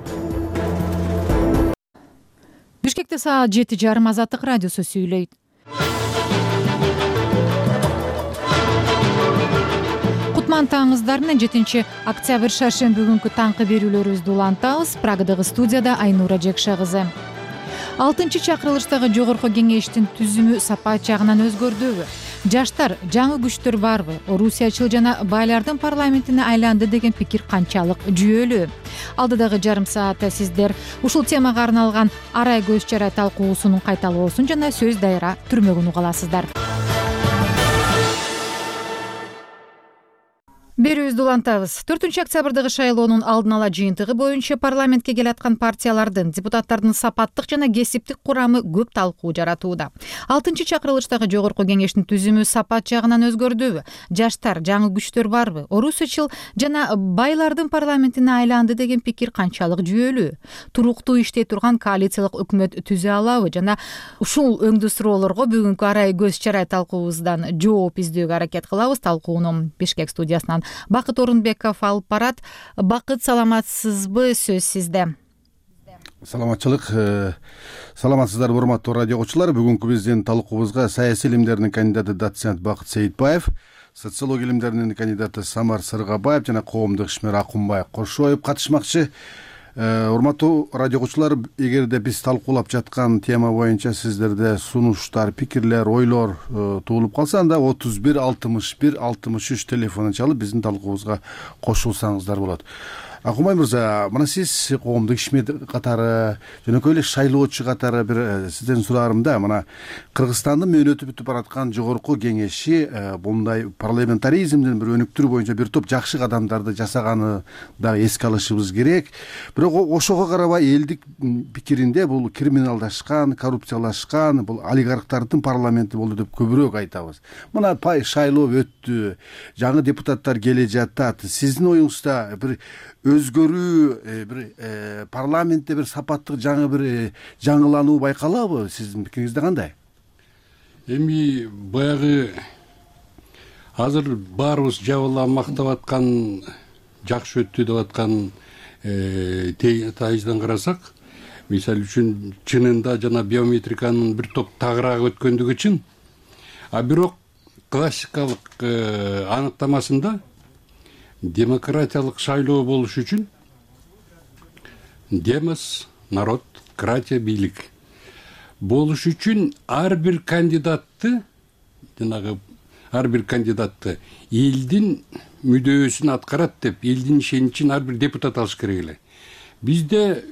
Бишкекте саат 7:30 Азаттык радиосу сүйлөйт. Кутман таңыздар менен 7 октябрь шаршемби күнкү таңкы берүүлөрүбүздү улантабыз. Прагадагы студияда Айнура Жекша кызы. 6 чакырылыштагы жогорку кеңештин түзүмү сапат жагынан өзгөрдүбү? Жаштар жаңы күчтөр барбы? Орусиячыл жана байлардын парламентине айланды деген пикир канчалык жүйөлүү? Алдыдагы жарым саатта сиздер ушул темага арналган арай көз чарай талкуусунун кайталоосун жана сөз дайра түрмөгүн угаласыздар. Берүүбүздү улантабыз. 4 октябрдагы шайлоонун алдын ала жыйынтыгы боюнча парламентке келаткан партиялардын, депутаттардын сапаттык жана кесиптик курамы көп талкуу жаратууда. 6 чакырылыштагы жогорку кеңештин түзүмү сапат жагынан өзгөрдүбү? Жаштар жаңы күчтөр барбы? Орусиячыл жана байлардын парламентине айланды деген пикир канчалык жүйөлүү? Туруктуу иштей турган коалициялык өкмөт түзө алабы? Жана ушул өңдүү суроолорго бүгүнкү арай көз чарай талкуубуздан жооп издөөгө аракет кылабыз. Талкууну Бишкек студиясынан Бакыт Орунбеков алып барат. Бакыт, саламатсызбы? Сөз сизде. Саламатчылык. Саламатсыздар урматтуу радио окуучулар. Бүгүнкү биздин талкуубузга саясий илимдердин кандидаты доцент Бакыт Сейитбаев, социология илимдеринин кандидаты Самар Сыргабаев жана коомдук ишмер Акунбай Кошоев катышмакчы. Урматтуу радио окуучулар, эгерде биз талкуулап жаткан тема боюнча сиздерде сунуштар, пикирлер, ойлор туулуп калса, анда 31 61 63 телефонун чалып биздин талкуубузга кошулсаңыздар болот. Акунбай мырза, мына сиз коомдук ишмер катары, жөнөкөй эле шайлоочу катары бир сизден сураарымда, мына Кыргызстандын мөөнөтү бүтүп бараткан жогорку кеңеши мындай парламентаризмдин бир өнүктүрүү боюнча бир топ жакшы кадамдарды жасаганы дагы эске алышыбыз керек. Бирок ошого карабай элдик пикиринде бул криминалдашкан, коррупциялашкан, бул олигархтардын парламенти болду деп көбүрөөк айтабыз. Мына шайлоо өттү, жаңы депутаттар келе жатат. Сиздин оюңузда бир өзгөрүү, бир парламентте бир сапаттык жаңы бир жаңылануу байкалабы? Сиздин пикириңизде кандай? Эми баягы азыр баарыбыз жабыла мактап аткан, жакшы өттү деп аткан тайыждан карасак, мисалы үчүн чынында жана биометриканын бир топ тагыраагы өткөндүгү чын. А бирок классикалык аныктамасында демократиялык шайлоо болуш үчүн демос, народ, кратия, бийлик болуш үчүн ар бир кандидатты, жанагы ар бир кандидатты элдин мүдөөсүн аткарат деп, элдин ишеничин ар бир депутат алыш керек эле. Бизде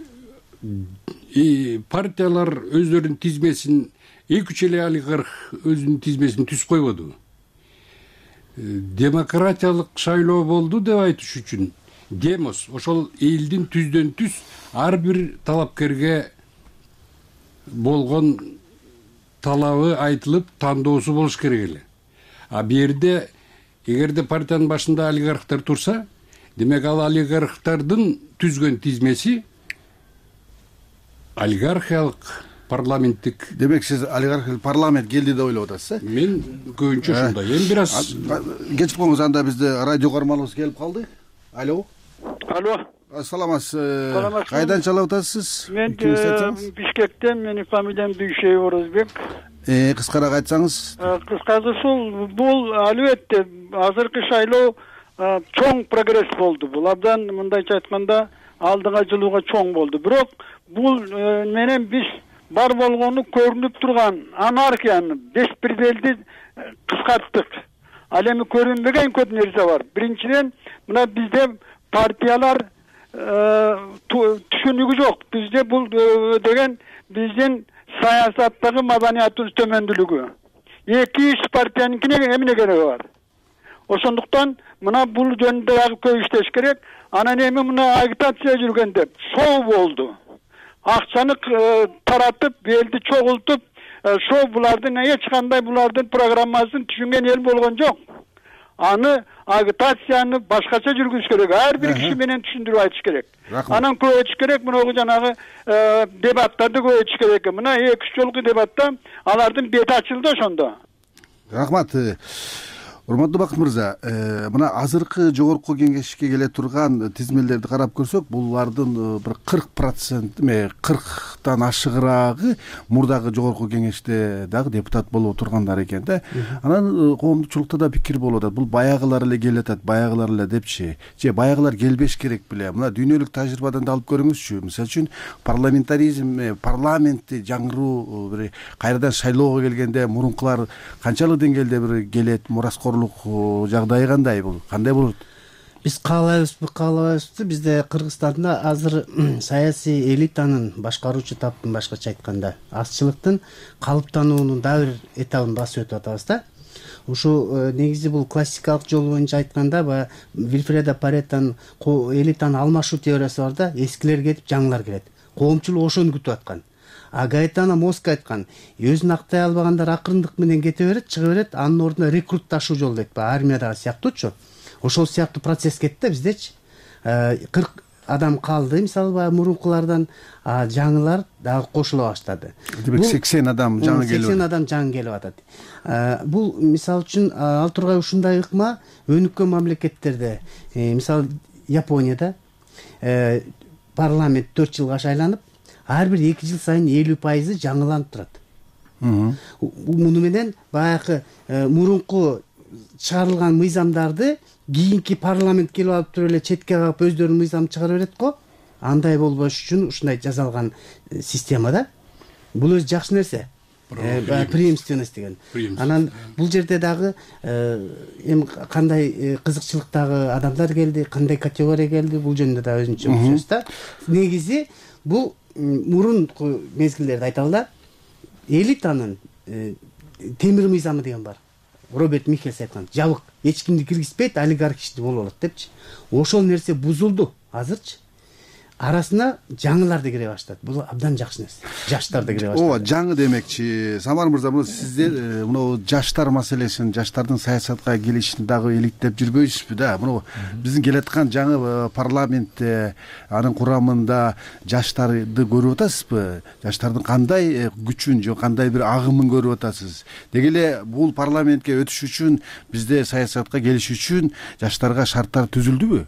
партиялар өздөрүнүн тизмесин, 2-3 эле олигарх өзүнүн тизмесин түзүп койбоду. Демократиялык шайлоо болду деп айтыш үчүн демос, ошол элдин түздөн түз ар бир талапкерге болгон талабы айтылып, тандоосу болуш керек эле. А бу жерде эгерде партиянын башында олигархтар турса, демек ал олигархтардын түзгөн тизмеси олигархиялык парламенттик. Демек сиз олигархиялык парламент келди деп ойлоп атасыз, Мен көбүнчө ушундай. Эми бир аз кечип коңуз, анда бизде радио карманыбыз келип калды. Алло. Алло. Саламатсыз. Кайдан чалып атасыз? Мен Бишкектен, менин фамилиям Дүйшөев Орозбек. Кыскараак айтсаңыз. Кыскасы ушул, бул албетте азыркы шайлоо чоң прогресс болду. Бул абдан мындайча айтканда алдыга жылууга чоң болду. Бирок бул менен биз бар болгону көрүнүп турган анархияны, беспределди кыскарттык. Ал эми көрүнбөгөн көп нерсе бар. Биринчиден, мына бизде партиялар түшүнүгү жок. Бизде бул деген биздин саясаттагы маданиятыбыз төмөндүүлүгү. 200 партияныкине эмне кереги бар? Ошондуктан мына бул жөнүндө дагы көп иштеш керек. Анан эми мына агитация жүргөндө шоу болду. Акчаны таратып, элди чогултуп, шоу булардын эч кандай булардын программасын түшүнгөн эл болгон жок. Аны агитацияны башкача жүргүзүш керек. Ар бир киши менен түшүндүрүп айтыш керек. Анан көбөйтүш керек. Мынагы жанагы дебаттарды көбөйтүш керек. Мына 2-3 жолку дебатта алардын бети ачылды ошондо. Рахмат. Урматтуу Бакыт мырза, мына азыркы жогорку кеңешке келе турган тизмелерди карап көрсөк, булардын бир 40%, 40тан ашыгыраагы мурдагы жогорку кеңеште дагы депутат болуп тургандар экен да. Анан коомчулукта да пикир болуп атат. Бул баягылар эле келатат, баягылар эле депчи. Же баягылар келбеш керек беле. Мына дүйнөлүк тажрыйбадан да алып көрүңүзчү. Мисалы үчүн парламентаризм, парламентти жаңыруу бир кайрадан шайлоого келгенде мурункулар канчалык деңгээлде бир келет, мураскор жагдайы кандай бул? Кандай болот? Биз каалабайбызбы? Бизде Кыргызстанда азыр саясий элитанын башкаруучу таптын башкача айтканда азчылыктын калыптануунун дагы бир этабын басып өтүп атабыз да. Ушу негизи бул классикалык жол боюнча айтканда баягы Вильфредо Паретонун элитаны алмашуу теориясы бар да, эскилер кетип жаңылар келет. Коомчулук ошону күтүп аткан. А Гаэтано Моско айткан, өзүн актай албагандар акырындык менен кете берет, чыга берет, анын ордуна рекрутташуу жол дейт, армиядагы сыяктуучу. Ошол сыяктуу процесс кетти да биздечи. 40 адам калды, мисалы баягы мурункулардан, жаңылар дагы кошула баштады. Демек 80 адам жаңы келип атат. 80 адам жаңы келип атат. Бул мисалы үчүн ал тургай ушундай ыкма өнүккөн мамлекеттерде, мисалы Японияда парламент 4 жылга шайланып, ар бир 2 жыл сайын 50% жаңыланып турат. Муну менен баягы мурунку чыгарылган мыйзамдарды кийинки парламент келип алып туруп эле четке кагып өздөрүнүн мыйзамын чыгара берет го. Андай болбош үчүн ушундай жасалган система да. Бул өзү жакшы нерсе. Преемственность деген. Анан бул жерде дагы эми кандай кызыкчылыктагы адамдар келди, кандай категория келди, бул жөнүндө да өзүнчө сөз да. Негизи бул мурунку мезгилдерде айталы да, элитанын темир мыйзамы деген бар. Роберт Михельс айткан, жабык, эч кимди киргизбейт, олигарх ишти болуп алат депчи. Ошол нерсе бузулду азырчы. Арасына жаңыларды кире баштады. Бул абдан жакшы нерсе. Жаштарды кире баштады. Ооба, жаңы демекчи. Самар мырза, мына сиздер мына жаштар маселесин, жаштардын саясатка келишин дагы иликтеп жүрбөйсүзбү да? Мына биздин келаткан жаңы парламентте, анын курамында жаштарды көрүп атасызбы? Жаштардын кандай күчүн же кандай бир агымын көрүп атасыз? Деги эле бул парламентке өтүш үчүн, бизде саясатка келиш үчүн жаштарга шарттар түзүлдүбү?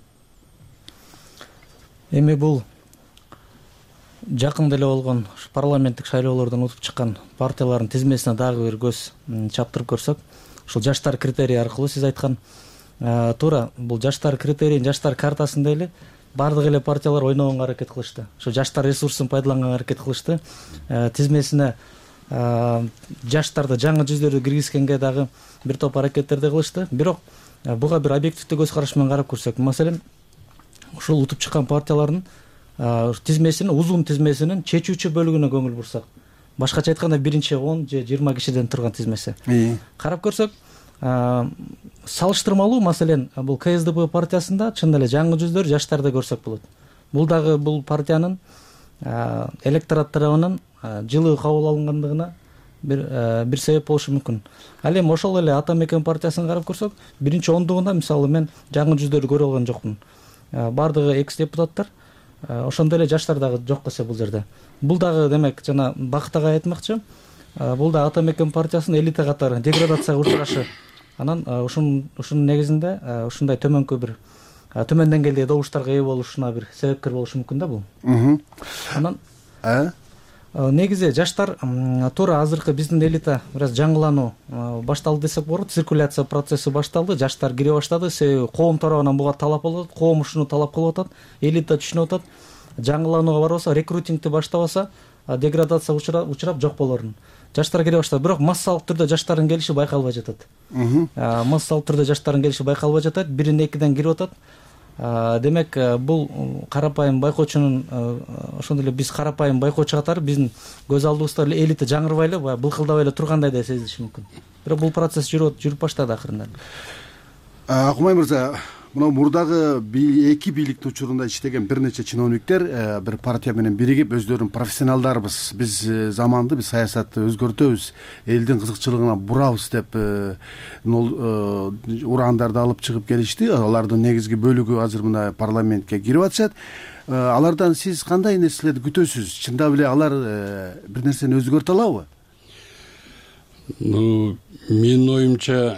Эми бул жакында эле болгон парламенттик шайлоолордон утуп чыккан партиялардын тизмесине дагы бир көз чаптырып көрсөк, ушул жаштар критерий аркылуу сиз айткан туура бул жаштар критерийин, жаштар картасында эле баардык эле партиялар ойногонго аракет кылышты. Ошо жаштар ресурсун пайдаланганга аракет кылышты. Тизмесине жаштарды, жаңы жүздөрдү киргизгенге дагы бир топ аракеттерди кылышты. Бирок буга бир объективдүү көз караш менен карап көрсөк, маселен ушул утуп чыккан партиялардын тизмесинин, узун тизмесинин чечүүчү бөлүгүнө көңүл бурсак, башкача айтканда биринчи 10 же 20 кишиден турган тизмеси карап көрсөк, салыштырмалуу маселен бул КСДП партиясында чын эле жаңы жүздөр, жаштарды көрсөк болот. Бул дагы бул партиянын электорат тарабынан жылуу кабыл алынгандыгына бир себеп болушу мүмкүн. Ал эми ошол эле Ата Мекен партиясын карап көрсөк, биринчи 10-дугунда мисалы мен жаңы жүздөрдү көрө алган жокмун. Бардыгы экс депутаттар, ошондой эле жаштар дагы жок эсе бул жерде. Бул дагы демек жана Бакыт агай айтмакчы, бул да Ата Мекен партиясынын элита катары деградацияга учурашы. Анан ушунун негизинде ушундай төмөнкү бир төмөн деңгээлдеги добуштарга ээ болушуна бир себепкер болушу мүмкүн да бул. Анан негизи жаштар туура азыркы биздин элита бир аз жаңылануу башталды десек болот, циркуляция процесси башталды, жаштар кире баштады, себеби коом тарабынан буга талап болуп атат, коом ушуну талап кылып атат, элита түшүнүп атат. Жаңыланууга барбаса, рекрутингти баштабаса, деградация учурап жок болорун. Жаштар келе баштады, бирок массалык түрдө жаштардын келиши байкалбай жатат. Массалык түрдө жаштардын келиши байкалбай жатат, бирин экиден кирип атат. Демек бул карапайым байкоочунун ошондой эле биз карапайым байкоочу катары биздин көз алдыбызда эле элита жаңырбай эле былкылдабай эле тургандай да сезилиши мүмкүн. Бирок бул процесс жүрүп баштады акырында. Акмай мырза, мына мурдагы эки бийликтин учурунда иштеген бир нече чиновниктер бир партия менен биригип өздөрүн профессионалдарбыз, биз заманды, биз саясатты өзгөртөбүз, элдин кызыкчылыгына бурабыз деп ураандарды алып чыгып келишти. Алардын негизги бөлүгү азыр мына парламентке кирип атышат. Алардан сиз кандай нерселерди күтөсүз? Чындап эле алар бир нерсени өзгөртө алабы? Менин оюмча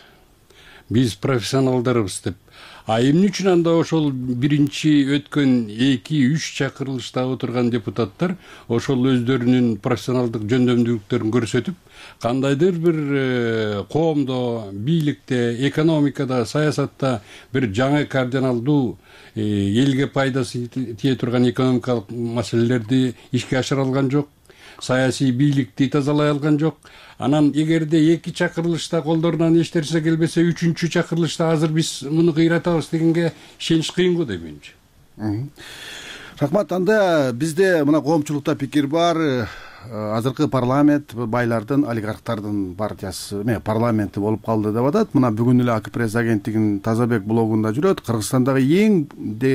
биз профессионалдарбыз деп. Эмне үчүн анда ошол биринчи өткөн 2-3 чакырылышта отурган депутаттар ошол өздөрүнүн профессионалдык жөндөмдүүлүктөрүн көрсөтүп, кандайдыр бир коомдо, бийликте, экономикада, саясатта бир жаңы кардиналдуу элге пайдасы тие турган экономикалык маселелерди ишке ашыра алган жок, саясий бийликти тазалай алган жок. Анан эгерде 2 чакырылышта колдорунан эч нерсе келбесе, 3-чү чакырылышта азыр биз муну кыйратабыз дегенге ишениш кыйын го дейм менимче. Рахмат. Анда бизде мына коомчулукта пикир бар. Азыркы парламент байлардын, олигархтардын партиясы, парламенти болуп калды деп атат. Мына бүгүн эле АК пресс агенттигинин Тазабек блогунда жүрөт. Кыргызстандагы эң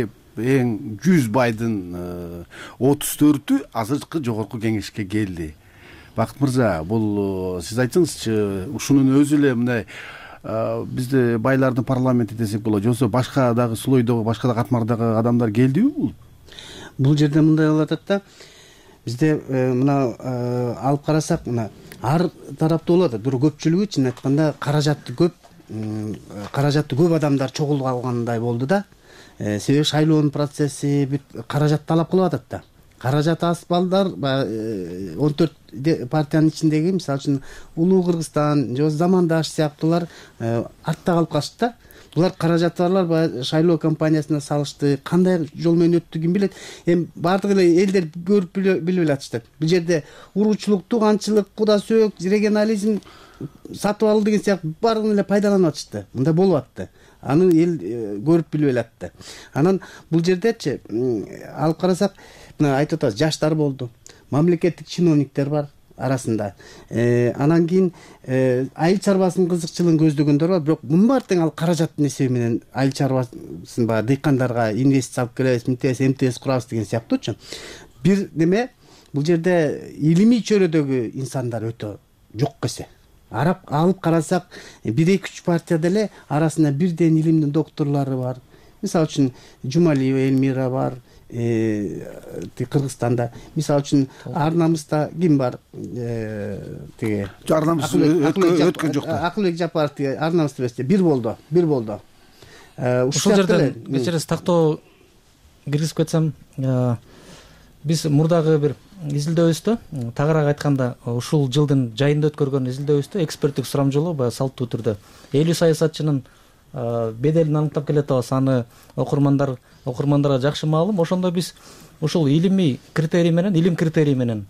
100 байдын 34-ü азыркы жогорку кеңешке келди. Бакыт мырза, бул сиз айтсаңызчы, ушунун өзү эле мындай бизде байлардын парламенти десек болот, жоксо башка дагы слойдогу, башка да катмардагы адамдар келдиби бул? Бул жерде мындай болуп атат да, бизде мына алып карасак, мына ар тарапта болуп атат, бирок көпчүлүгү чын айтканда каражаты көп адамдар чогулуп алгандай болду да. Себеби шайлоонун процесси каражат талап кылып атат да. Каражат аз балдар 14 партиянын ичиндеги, мисалы үчүн Улуу Кыргызстан, же Замандаш сыяктуулар артта калып калышты да. Булар каражаты барлар шайлоо кампаниясына салышты, кандай жол менен өттү ким билет. Эми бардык эле элдер көрүп билип эле атышты. Бул жерде уруучулук, тууганчылык, куда сөөк, регионализм сатып алуу деген сыяктуу баардыгын эле пайдаланып атышты. Мындай болуп атты. Аны эл көрүп билип эле атты. Анан бул жердечи алып карасак, мына айтып атабыз, жаштар болду, мамлекеттик чиновниктер бар арасында. Анан кийин айыл чарбасынын кызыкчылыгын көздөгөндөр бар, бирок мунун баары тең ал каражаттын эсеби менен айыл чарбасын баягы дыйкандарга инвестиция алып келебиз, МТС курабыз деген сыяктуучу. Бир неме, бул жерде илимий чөйрөдөгү инсандар өтө жок эсе. Алып карасак, 1-2-3 партияда эле арасында бирден илимдин докторлору бар. Мисалы үчүн Жумалиева Эльмира бар, Кыргызстанда. Мисалы үчүн Арнамызда ким бар? Тиги Арнамыз өткөн жок. Акылбек Жапаров тиги Арнамызда эмес, бир болду. Ушул жерден кечиресиз тактоо киргизип кетсем, биз мурдагы бир изилдөөбүздө, тагыраак айтканда, ушул жылдын жайында өткөргөн изилдөөбүздө эксперттик сурамжылоо баягы салттуу түрдө 50 саясатчынын беделин аныктап келатабыз. Аны окурмандарга жакшы маалым. Ошондо биз ушул илим критерий менен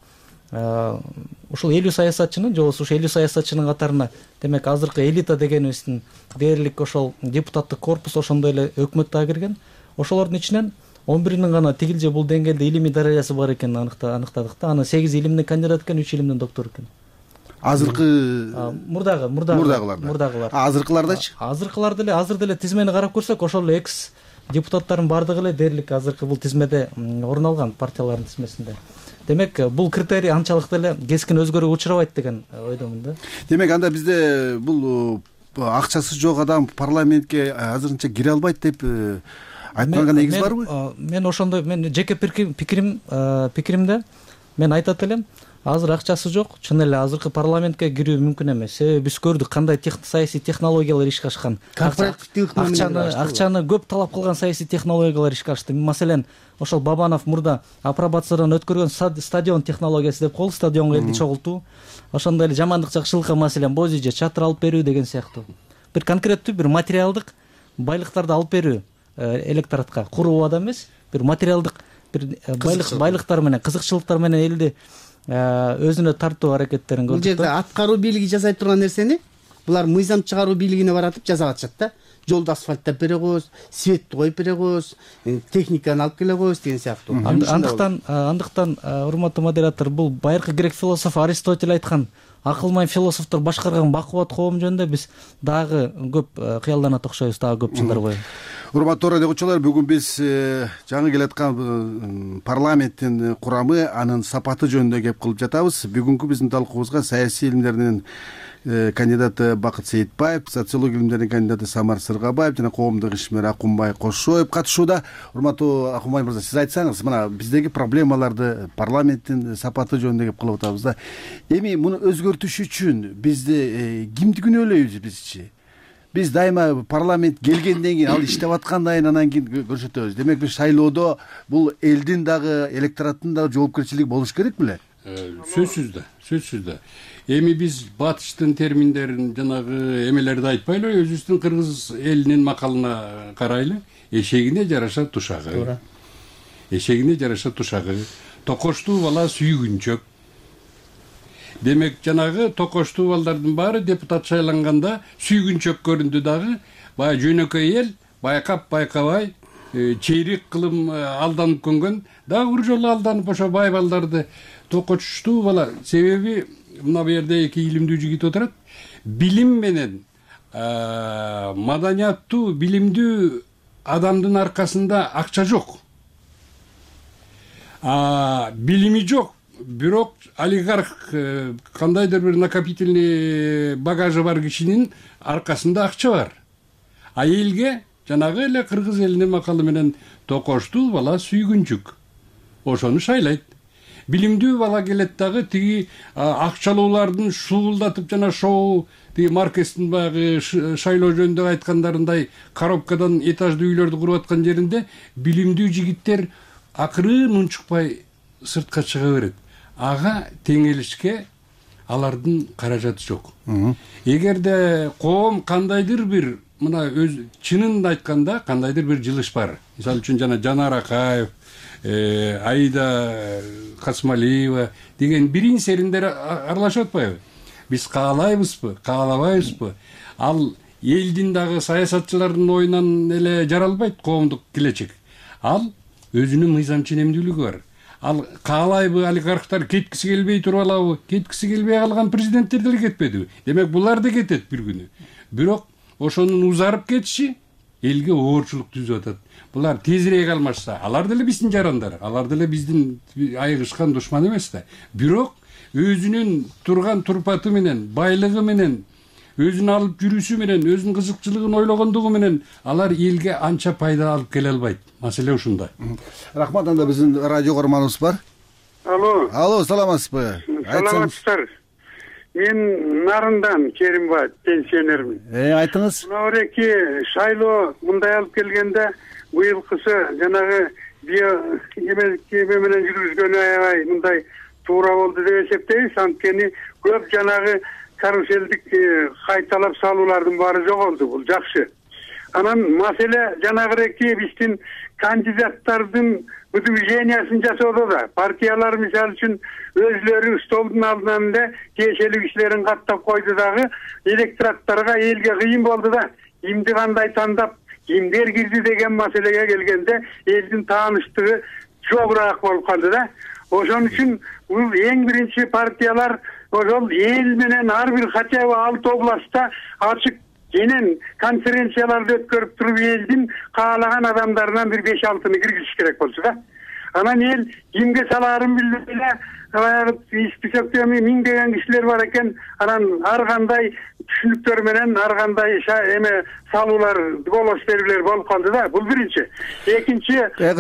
ушул 50 саясатчынын, же болбосо ушул 50 саясатчынын катарына, демек азыркы элита дегенибиздин дээрлик ошол депутаттык корпус, ошондой эле өкмөт дагы кирген. Ошолордун ичинен 11-нин гана тигил же бул деңгээлде илимий даражасы бар экенин аныктадык да. Аны 8 илимдин кандидат экен, 3 илимдин доктор экен. Азыркы мурдагылар. Азыркылардачы? Азыркыларды эле азыр деле тизмени карап көрсөк, ошол эле экс депутаттардын бардыгы эле дээрлик азыркы бул тизмеде орун алган, партиялардын тизмесинде. Демек, бул критерий анчалык деле кескин өзгөрүүгө учурабайт деген ойдомун да. Демек, анда бизде бул акчасы жок адам парламентке азырынча кире албайт деп айтканга негиз барбы? Мен ошондой, мен жеке пикиримде мен айтат элем, азыр акчасы жок, чын эле азыркы парламентке кирүү мүмкүн эмес. Себеби биз көрдүк кандай саясий технологиялар ишке ашкан. Акчаны көп талап кылган саясий технологиялар ишке ашты. Маселен, ошол Бабанов мурда апробациядан өткөргөн стадион технологиясы деп коелу, стадионго элди чогултуу. Ошондой эле жамандык жакшылыкка, маселен, боз үй же чатыр алып берүү деген сыяктуу. Бир конкреттүү бир материалдык байлыктарды алып берүү электоратка куруу адам эмес, бир материалдык бир байлыктар менен кызыкчылыктар менен элди өзүнө тартуу аракеттерин көрдүк. Бул жерде аткаруу бийлиги жасай турган нерсени булар мыйзам чыгаруу бийлигине баратып жасап атышат да. Жолду асфальттап бере коебуз, светти коюп бере коебуз, техниканы алып келе коебуз деген сыяктуу. Андыктан урматтуу модератор, бул байыркы грек философу Аристотель айткан акылмай философтор башкарган бакубат коом жөнүндө биз дагы көп кыялданат окшойбуз, дагы көп жылдар бою. Урматтуу радио угуучулар, бүгүн биз жаңы келаткан парламенттин курамы, анын сапаты жөнүндө кеп кылып жатабыз. Бүгүнкү биздин талкуубузга саясий илимдердин кандидаты Бакыт Сейитбаев, социология илимдеринин кандидаты Самар Сыргабаев жана коомдук ишмер Акунбай Кошоев катышууда. Урматтуу Акунбай мырза, сиз айтсаңыз, мына биздеги проблемаларды, парламенттин сапаты жөнүндө кеп кылып атабыз да. Эми муну өзгөртүш үчүн бизди кимди күнөөлөйбүз бизчи? Биз дайыма парламент келгенден кийин, ал иштеп аткандан кийин анан кийин көрсөтөбүз. Демек биз шайлоодо бул элдин дагы, электораттын дагы жоопкерчилиги болуш керек беле? Сөзсүз да. Эми биз батыштын терминдерин, жанагы эмелерди айтпайлы, өзүбүздүн кыргыз элинин макалына карайлы. Эшегине жараша тушагы. Эшегине жараша тушагы. Токоштуу бала сүйгүнчөк. Демек, жанагы токоштуу балдардын баары депутат шайланганда сүйгүнчөк көрүндү дагы. Бая жөнөкөй эл, байкап байкабай, чейрек кылым алданып көнгөн, дагы бир жолу алданып ошо бай балдарды токоштуу бала. Себеби мына бу жерде эки илимдүү жигит отурат. Билим менен маданияттуу, билимдүү адамдын аркасында акча жок. Билими жок, бирок олигарх, кандайдыр бир накопительный багажы бар кишинин аркасында акча бар. А элге жанагы эле кыргыз элинин макалы менен токоштуу бала сүйгүнчүк. Ошону шайлайт. Билимдүү бала келет дагы тиги акчалуулардын шуулдатып жана шоу, тиги Маркестин баягы шайлоо жөнүндө айткандарындай коробкадан этаждуу үйлөрдү куруп аткан жеринде билимдүү жигиттер акырын унчукпай сыртка чыга берет. Ага теңелишке алардын каражаты жок. Эгерде коом кандайдыр бир, мына өз чынын айтканда кандайдыр бир жылыш бар. Мисалы үчүн жана Жанар Акаев, Аида Касмалиева деген бирин сериндер аралашып атпайбы? Биз каалайбызбы, каалабайбызбы? Ал элдин дагы саясатчылардын оюнан эле жаралбайт коомдук келечек. Ал өзүнүн мыйзам ченемдүүлүгү бар. Ал каалайбы, олигархтар кеткиси келбей туруп алабы? Кеткиси келбей калган президенттер деле кетпедиби? Демек булар да кетет бир күнү. Бирок ошонун узарып кетиши элге оорчулук түзүп атат. Булар тезирээк алмашса, алар деле биздин жарандар, алар деле биздин айыгышкан душман эмес да. Бирок өзүнүн турган турпаты менен, байлыгы менен, өзүн алып жүрүүсү менен, өзүнүн кызыкчылыгын ойлогондугу менен алар элге анча пайда алып келе албайт. Маселе ушунда. Рахмат, анда биздин радио көрөрманыбыз бар. Алло, саламатсызбы? Саламатсыздар. Мен Нарындан Керимбаев, пенсионермин. Айтыңыз. Мына эки шайлоо мындай алып келгенде быйылкысы жанагы био менен жүргүзгөнү аябай мындай туура болду деп эсептейбиз. Анткени көп жанагы каруселдик кайталап салуулардын баары жоголду. Бул жакшы. Анан маселе жанагы эки биздин кандидаттардын выдвижениясын жасоодо да. Партиялар мисалы үчүн өзлөрү столдун алдынан эле тиешелүү кишилерин каттап койду дагы, электораттарга элге кыйын болду да. Кимди кандай тандап, кимдер кирди деген маселеге келгенде элдин тааныштыгы жогураак болуп калды да. Ошон үчүн бул эң биринчи партиялар ошол эл менен ар бир хотя бы 6 областта ачык кенен конференцияларды өткөрүп туруп элдин каалаган адамдарынан бир 5-6-ны киргизиш керек болчу да. Анан эл кимге салаарын билбей эле списокто миңдеген кишилер бар экен. Анан ар кандай түшүнүктөр менен ар кандай эме салуулар, голос берүүлөр болуп калды да. Бул биринчи. Экинчи,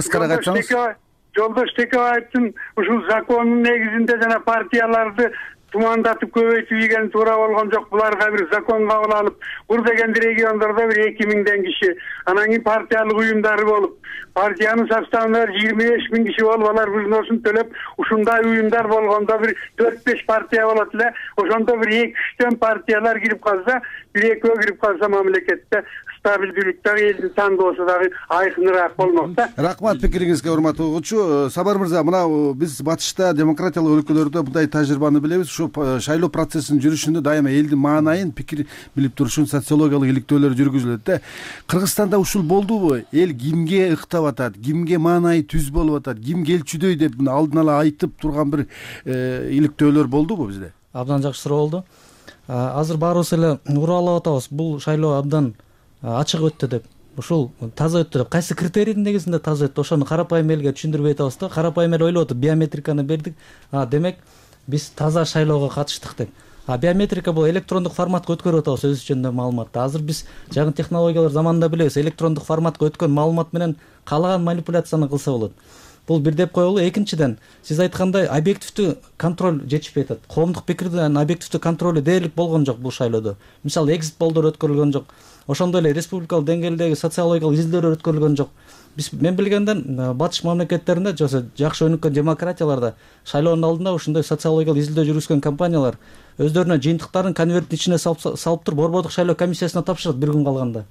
Жолдош Текебаевдин ушул законунун негизинде жана партияларды тумандатып көбөйтүп ийген туура болгон жок. Буларга бир закон кабыл алып, бур дегенде региондордо бир 2000 киши, анан кийин партиялык уюмдары болуп, партиянын составында 25 000 киши болуп, алар взносун төлөп, ушундай уюмдар болгондо бир 4-5 партия болот эле. Ошондо бир 2-3 партиялар кирип калса, бир экөө кирип калса мамлекетте стабилдүүлүк дагы элдин тандоосу дагы айкыныраак болмок да. Рахмат пикириңизге, урматтуу угуучу. Сабар мырза, мына биз батышта демократиялык өлкөлөрдө мындай тажрыйбаны билебиз. Ушу шайлоо процессинин жүрүшүндө дайыма элдин маанайын, пикир билип турушун социологиялык иликтөөлөр жүргүзүлөт да. Кыргызстанда ушул болдубу? Эл кимге ыктап атат, кимге маанайы түз болуп атат, ким келчүдөй деп алдын ала айтып турган бир иликтөөлөр болдубу бизде? Абдан жакшы суроо болду. Азыр баарыбыз эле ууралап атабыз. Бул шайлоо абдан ачык өттү деп, ушул таза өттү деп. Кайсы критерийдин негизинде таза өттү? Ошону карапайым элге түшүндүрбөй атабыз да. Карапайым эл ойлоп атат, биометриканы бердик. Демек биз таза шайлоого катыштык деп. Биометрика бул электрондук форматка өткөрүп атабыз өзү жөнүндө маалыматты. Азыр биз жаңы технологиялар заманында билебиз, электрондук форматка өткөн маалымат менен каалаган манипуляцияны кылса болот. Бул бир деп коелу. Экинчиден, сиз айткандай объективдүү контроль жетишпей атат. Коомдук пикирдин объективдүү контролу дээрлик болгон жок бул шайлоодо. Мисалы, экзит полдор өткөрүлгөн жок. Ошондой эле республикалык деңгээлдеги социологиялык изилдөөлөр өткөрүлгөн жок. Мен билгенден батыш мамлекеттеринде жакшы өнүккөн демократияларда шайлоонун алдында ушундай социологиялык изилдөө жүргүзгөн компаниялар өздөрүнө жыйынтыктарын конверттин ичине салып туруп борбордук шайлоо комиссиясына тапшырат бир күн калганда.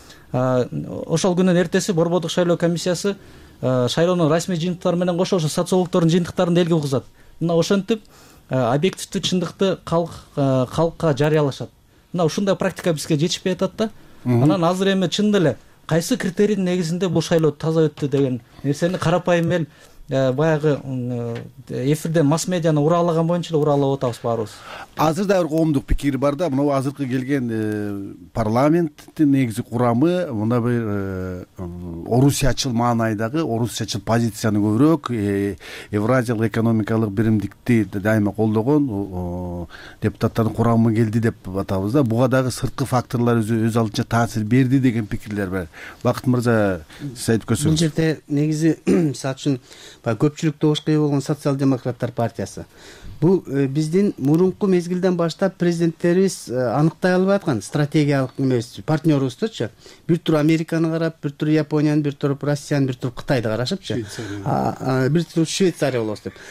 Ошол күнүн эртеси борбордук шайлоо комиссиясы шайлоонун расмий жыйынтыктары менен кошо ошо социологдордун жыйынтыктарын да элге угузат. Мына ошентип объективдүү чындыкты калкка жарыялашат. Мына ушундай практика бизге жетишпей атат да. Анан азыр эми чын деле кайсы критерийдин негизинде бул шайлоо таза өттү деген нерсени карапайым эл баягы эфирден масс медианы ураалаган боюнча эле ураалап атабыз баарыбыз. Азыр да бир коомдук пикир бар да, мына азыркы келген парламенттин негизи курамы мына бир орусиячыл маанайдагы, орусиячыл позицияны көбүрөөк, евразиялык экономикалык биримдикти дайыма колдогон депутаттардын курамы келди деп атабыз да. Буга дагы сырткы факторлор өз алдынча таасир берди деген пикирлер бар. Бакыт мырза, сиз айтып көрсөңүз. Бул жерде негизи мисалы үчүн көпчүлүк добушка ээ болгон социал-демократтар партиясы. Бул биздин мурунку мезгилден баштап президенттерибиз аныктай албай аткан стратегиялык эмебиз, партнерубуздучу. Бир тур Американы карап, бир тур Японияны, бир тур Россияны, бир тур Кытайды карашыпчы. Бир тур Швейцария болобуз деп.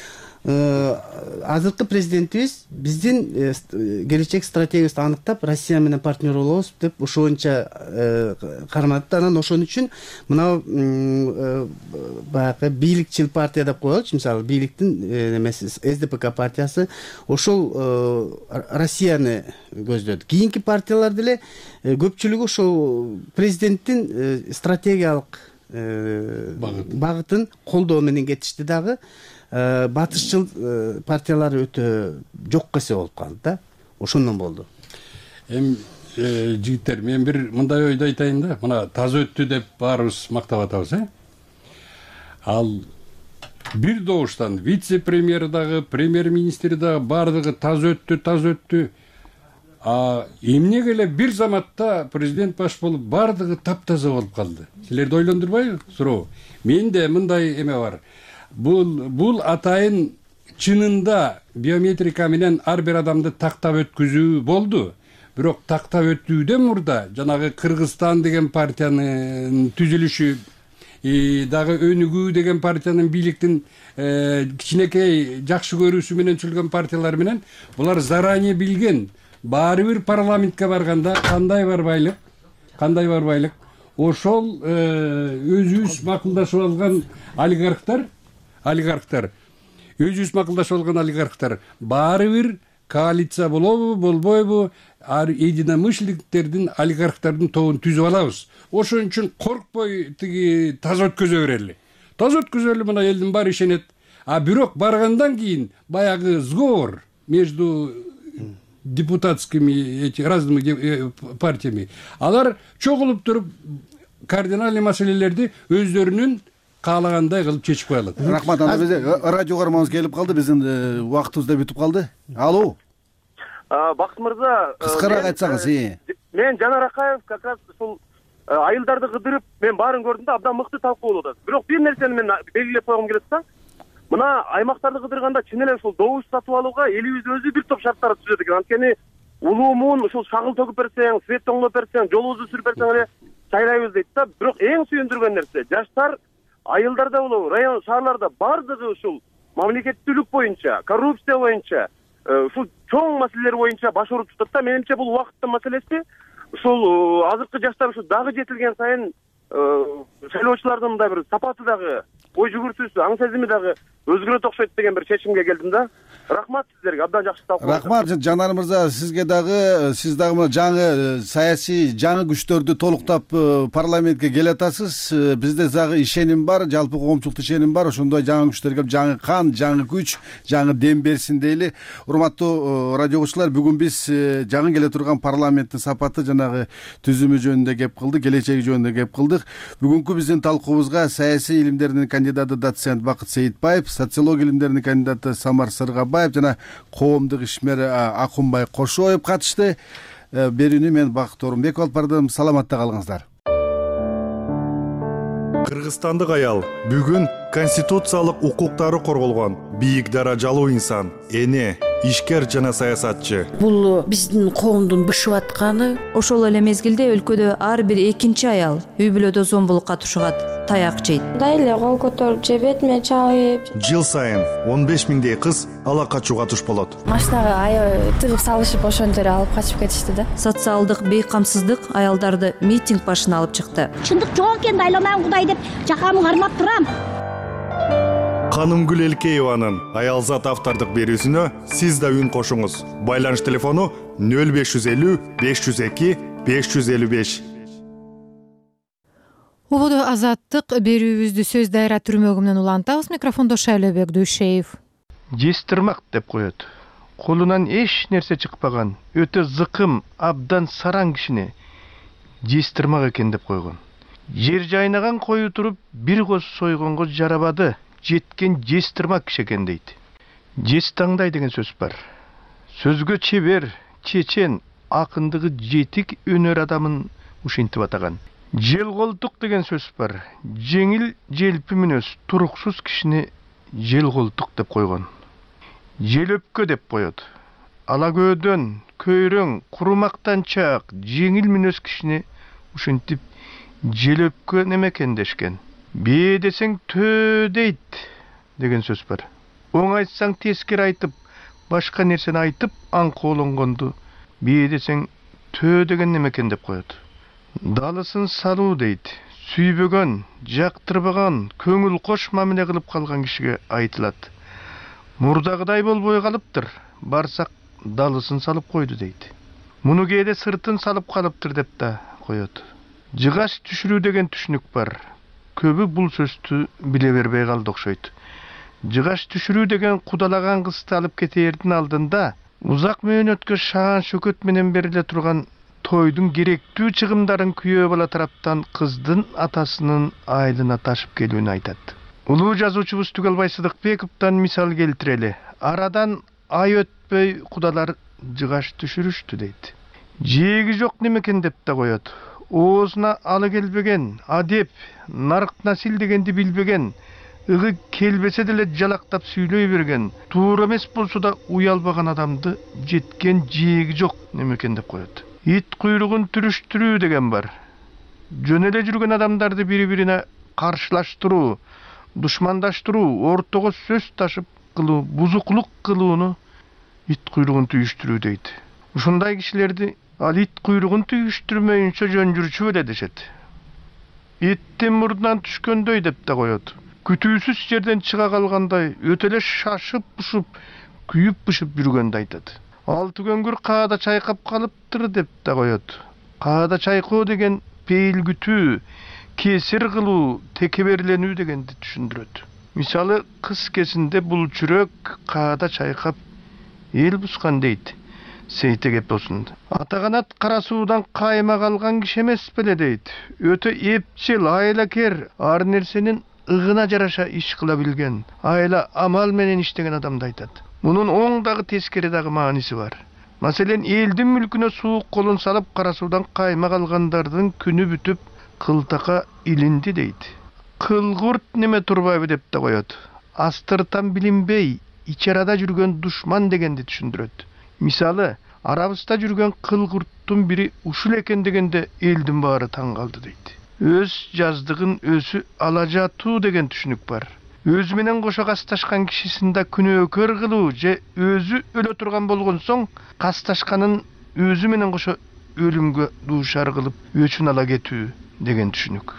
Азыркы президентибиз биздин келечек стратегиябызды аныктап, Россия менен партнер болобуз деп ошончо кармады. Анан ошон үчүн мына баягы бийликчил партия деп коелучу, мисалы бийликтин эмеси СДПК партиясы ошол Россияны көздөдү. Кийинки партиялар деле көпчүлүгү ошол президенттин стратегиялык багытын колдоо менен кетишти дагы. Батышчыл партиялар өтө жок эсе болуп калды да. Ошондон болду. Жигиттер, мен бир мындай ойду айтайын да. Мына таза өттү деп баарыбыз мактап атабыз, Ал бир добуштан вице-премьер дагы, премьер-министр дагы бардыгы таза өттү. Эмнеге эле бир заматта президент баш болуп бардыгы таптаза болуп калды? Силерди ойлондурбайбы? Суроо. Менде мындай эме бар. Бул атайын чынында биометрика менен ар бир адамды тактап өткүзүү болду. Бирок тактап өтүүдөн мурда жанагы Кыргызстан деген партиянын түзүлүшү, дагы Өнүгүү деген партиянын бийликтин кичинекей жакшы көрүүсү менен түзүлгөн партиялар менен булар заранее билген. Баары бир парламентке барганда кандай барбайлык, ошол өзүбүз макулдашып алган олигархтар, өзүбүз макулдашып алган олигархтар баары бир коалиция болобу, болбойбу, единомышленниктердин, олигархтардын тобун түзүп алабыз. Ошон үчүн коркпой тиги таза өткөзө берели. Мына элдин баары ишенет. Бирок баргандан кийин баягы сговор между депутатскими разными партиями. Алар чогулуп туруп кардинальный маселелерди өздөрүнүн каалагандай кылып чечип коелат. Рахмат, анда бизде радио карманыбыз келип калды, биздин убактыбыз да бүтүп калды. Алло. Бакыт мырза, кыскараак айтсаңыз. Мен Жанар Акаев как раз ушул айылдарды кыдырып, мен баарын көрдүм да, абдан мыкты талкуу болуп атат. Бирок бир нерсени мен белгилеп койгум келет да. Мына аймактарды кыдырганда чын эле ушул добуш сатып алууга элибиз өзү бир топ шарттар түзөт экен. Анткени улуумун ушул шагыл төгүп берсең, свет тоңдоп берсең, жолубузду сүрүп берсең эле шайлайбыз дейт да. Бирок эң сүйүндүргөн нерсе, жаштар айылдарда болобу, район шаарларда бардыгы ушул мамлекеттүүлүк боюнча, коррупция боюнча, ушул чоң маселелер боюнча баш ооруп жатат да. Менимче бул убакыттын маселеси. ушул азыркы жаштар ушу дагы жетилген сайын шайлоочулардын мындай бир сапаты дагы, ой жүгүртүүсү, аң сезими дагы өзгөрөт окшойт деген бир чечимге келдим да. Рахмат сиздерге, абдан жакшы талкуу. Рахмат Жанар мырза, сизге дагы, сиз дагы мына жаңы саясий жаңы күчтөрдү толуктап парламентке келатасыз. Бизде дагы ишеним бар, жалпы коомчулукта ишеним бар. Ошондой жаңы күчтөр келип, жаңы кан, жаңы күч, жаңы дем берсин дейли. Урматтуу радио угуучулар, бүгүн биз жаңы келе турган парламенттин сапаты, жанагы түзүмү жөнүндө кеп кылдык, келечеги жөнүндө кеп кылдык. Бүгүнкү биздин талкуубузга саясий илимдердин кандидаты доцент Бакыт Сейитбаев, социология илимдеринин кандидаты Самар Сыргабаев жана коомдук ишмер Акунбай Кошоев катышты. Берүүнү мен Бакыт Орунбеков алып бардым. Саламатта калыңыздар. Кыргызстандык аял бүгүн конституциялык укуктары корголгон бийик даражалуу инсан, эне, ишкер жана саясатчы. Бул биздин коомдун бышып атканы. Ошол эле мезгилде өлкөдө ар бир экинчи аял үй бүлөдө зомбулукка тушугат, таяк жейт. Дайле кол көтөрүп же бетиме чабып. Жыл сайын 15 миңдей кыз ала качууга туш болот. Машинага аябай тыгып салышып ошентип алып качып кетишти да. Социалдык бейкамсыздык аялдарды митинг башына алып чыкты. Чындык жок экен, айланам Кудай деп жакамды кармап турам. Канымгүл Элкееванын аялзат автордук берүүсүнө сиз да үн кошуңуз. Байланыш телефону 0550 502 555. Убуду азаттык берүүбүздү сөз дайра түрмөгүмүнөн улантабыз. Микрофондо Шайлебек Дүйшеев. Жестирмак деп коет. Колунан эч нерсе чыкпаган, өтө зыкым, абдан сараң кишини жестирмак экен деп койгон. Жер жайнаган кою туруп, бир коз сойгонго жарабады, жеткен жестирмак киши экен дейт. Жестаңдай деген сөз бар. Сөзгө чебер, чечен, акындыгы жетик өнөр адамын ушинтип атаган. Желголтук деген сөз бар. Жеңил желпи мүнөз, туруксуз кишини желголтук деп койгон. Желөпкө деп коет. Ала көөдөн, көйрөң, курумактанчак, жеңил мүнөз кишини ушинтип желөпкө немекен дешкен. Бээ десең төө дейт деген сөз бар. Оң айтсаң тескери айтып, башка нерсени айтып, аңкоолонгонду бээ десең төө деген немекен деп коет. Далысын салуу дейт. Сүйбөгөн, жактырбаган, көңүл кош мамиле кылып калган кишиге айтылат. Мурдагыдай болбой калыптыр. Барсак далысын салып койду дейт. Муну кээде сыртын салып калыптыр деп да коет. Жыгаш түшүрүү деген түшүнүк бар. Көбү бул сөздү биле бербей калды окшойт. Жыгаш түшүрүү деген кудалаган кызды алып кетээрдин алдында узак мөөнөткө шаан шөкөт менен бериле турган тойдун керектүү чыгымдарын күйөө бала тараптан кыздын атасынын айылына ташып келүүнү айтат. Улуу жазуучубуз Түгелбай Сыдыкбековдон мисал келтирели. Арадан ай өтпөй кудалар жыгаш түшүрүштү дейт. Жээги жок немекен деп да коет. Оозуна алы келбеген, адеп, нарк насил дегенди билбеген, ыгы келбесе деле жалактап сүйлөй берген, туура эмес болсо да уялбаган адамды жеткен жээги жок немекен деп коет. Ит куйругун түрүштүрүү деген бар. Жөн эле жүргөн адамдарды бири-бирине каршылаштыруу, душмандаштыруу, ортого сөз ташып кылуу, бузуклук кылууну ит куйругун түйүштүрүү дейт. Ушундай кишилерди ал ит куйругун түйүштүрмөйүнчө жөн жүрчү беле дешет. Иттин мурдунан түшкөндөй деп да коет. Күтүүсүз жерден чыга калгандай, өтө эле шашып-бушуп, күйүп-бышып жүргөндү айтат. Алты көңгүр каада чайкап калыптыр деп да коет. Каада чайкоо деген пейилгүтүү, кесир кылуу, текеберленүү дегенди түшүндүрөт. Мисалы, кыз кезинде бул чүрөк каада чайкап эл бускан дейт. Сейтегеп болсун. Атаганат кара суудан кайма калган киши эмес беле дейт. Өтө эпчил, айлакер, ар нерсенин ыгына жараша иш кыла билген, айла амал менен иштеген адамды айтат. Мунун оң дагы тескери дагы мааниси бар. Маселен, элдин мүлкүнө суук колун салып кара суудан кайма калгандардын күнү бүтүп, кылтака илинди дейт. Кылгурт неме турбайбы деп да коет. Астыртан билинбей, ичарада жүргөн душман дегенди түшүндүрөт. Мисалы, арабызда жүргөн кылгурттун бири ушул экен дегенде элдин баары таң калды дейт. Өз жаздыгын өзү ала жатуу деген түшүнүк бар. Өзү менен кошо касташкан кишисинде күнөөкөр кылуу же өзү өлө турган болгон соң касташканын өзү менен кошо өлүмгө дуушар кылып өчүн ала кетүү деген түшүнүк.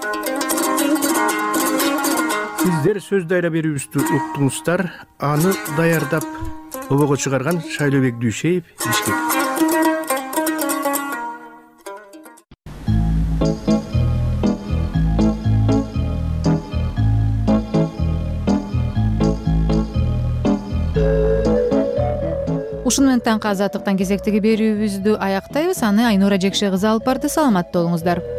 Сиздер сөз дайра берүүбүздү уктуңуздар. Аны даярдап обого чыгарган Шайлообек Дүйшеев, Бишкек. Ушуну менен таңкы азаттыктан кезектеги берүүбүздү аяктайбыз. Аны Айнура Жекше кызы алып барды. Саламатта болуңуздар.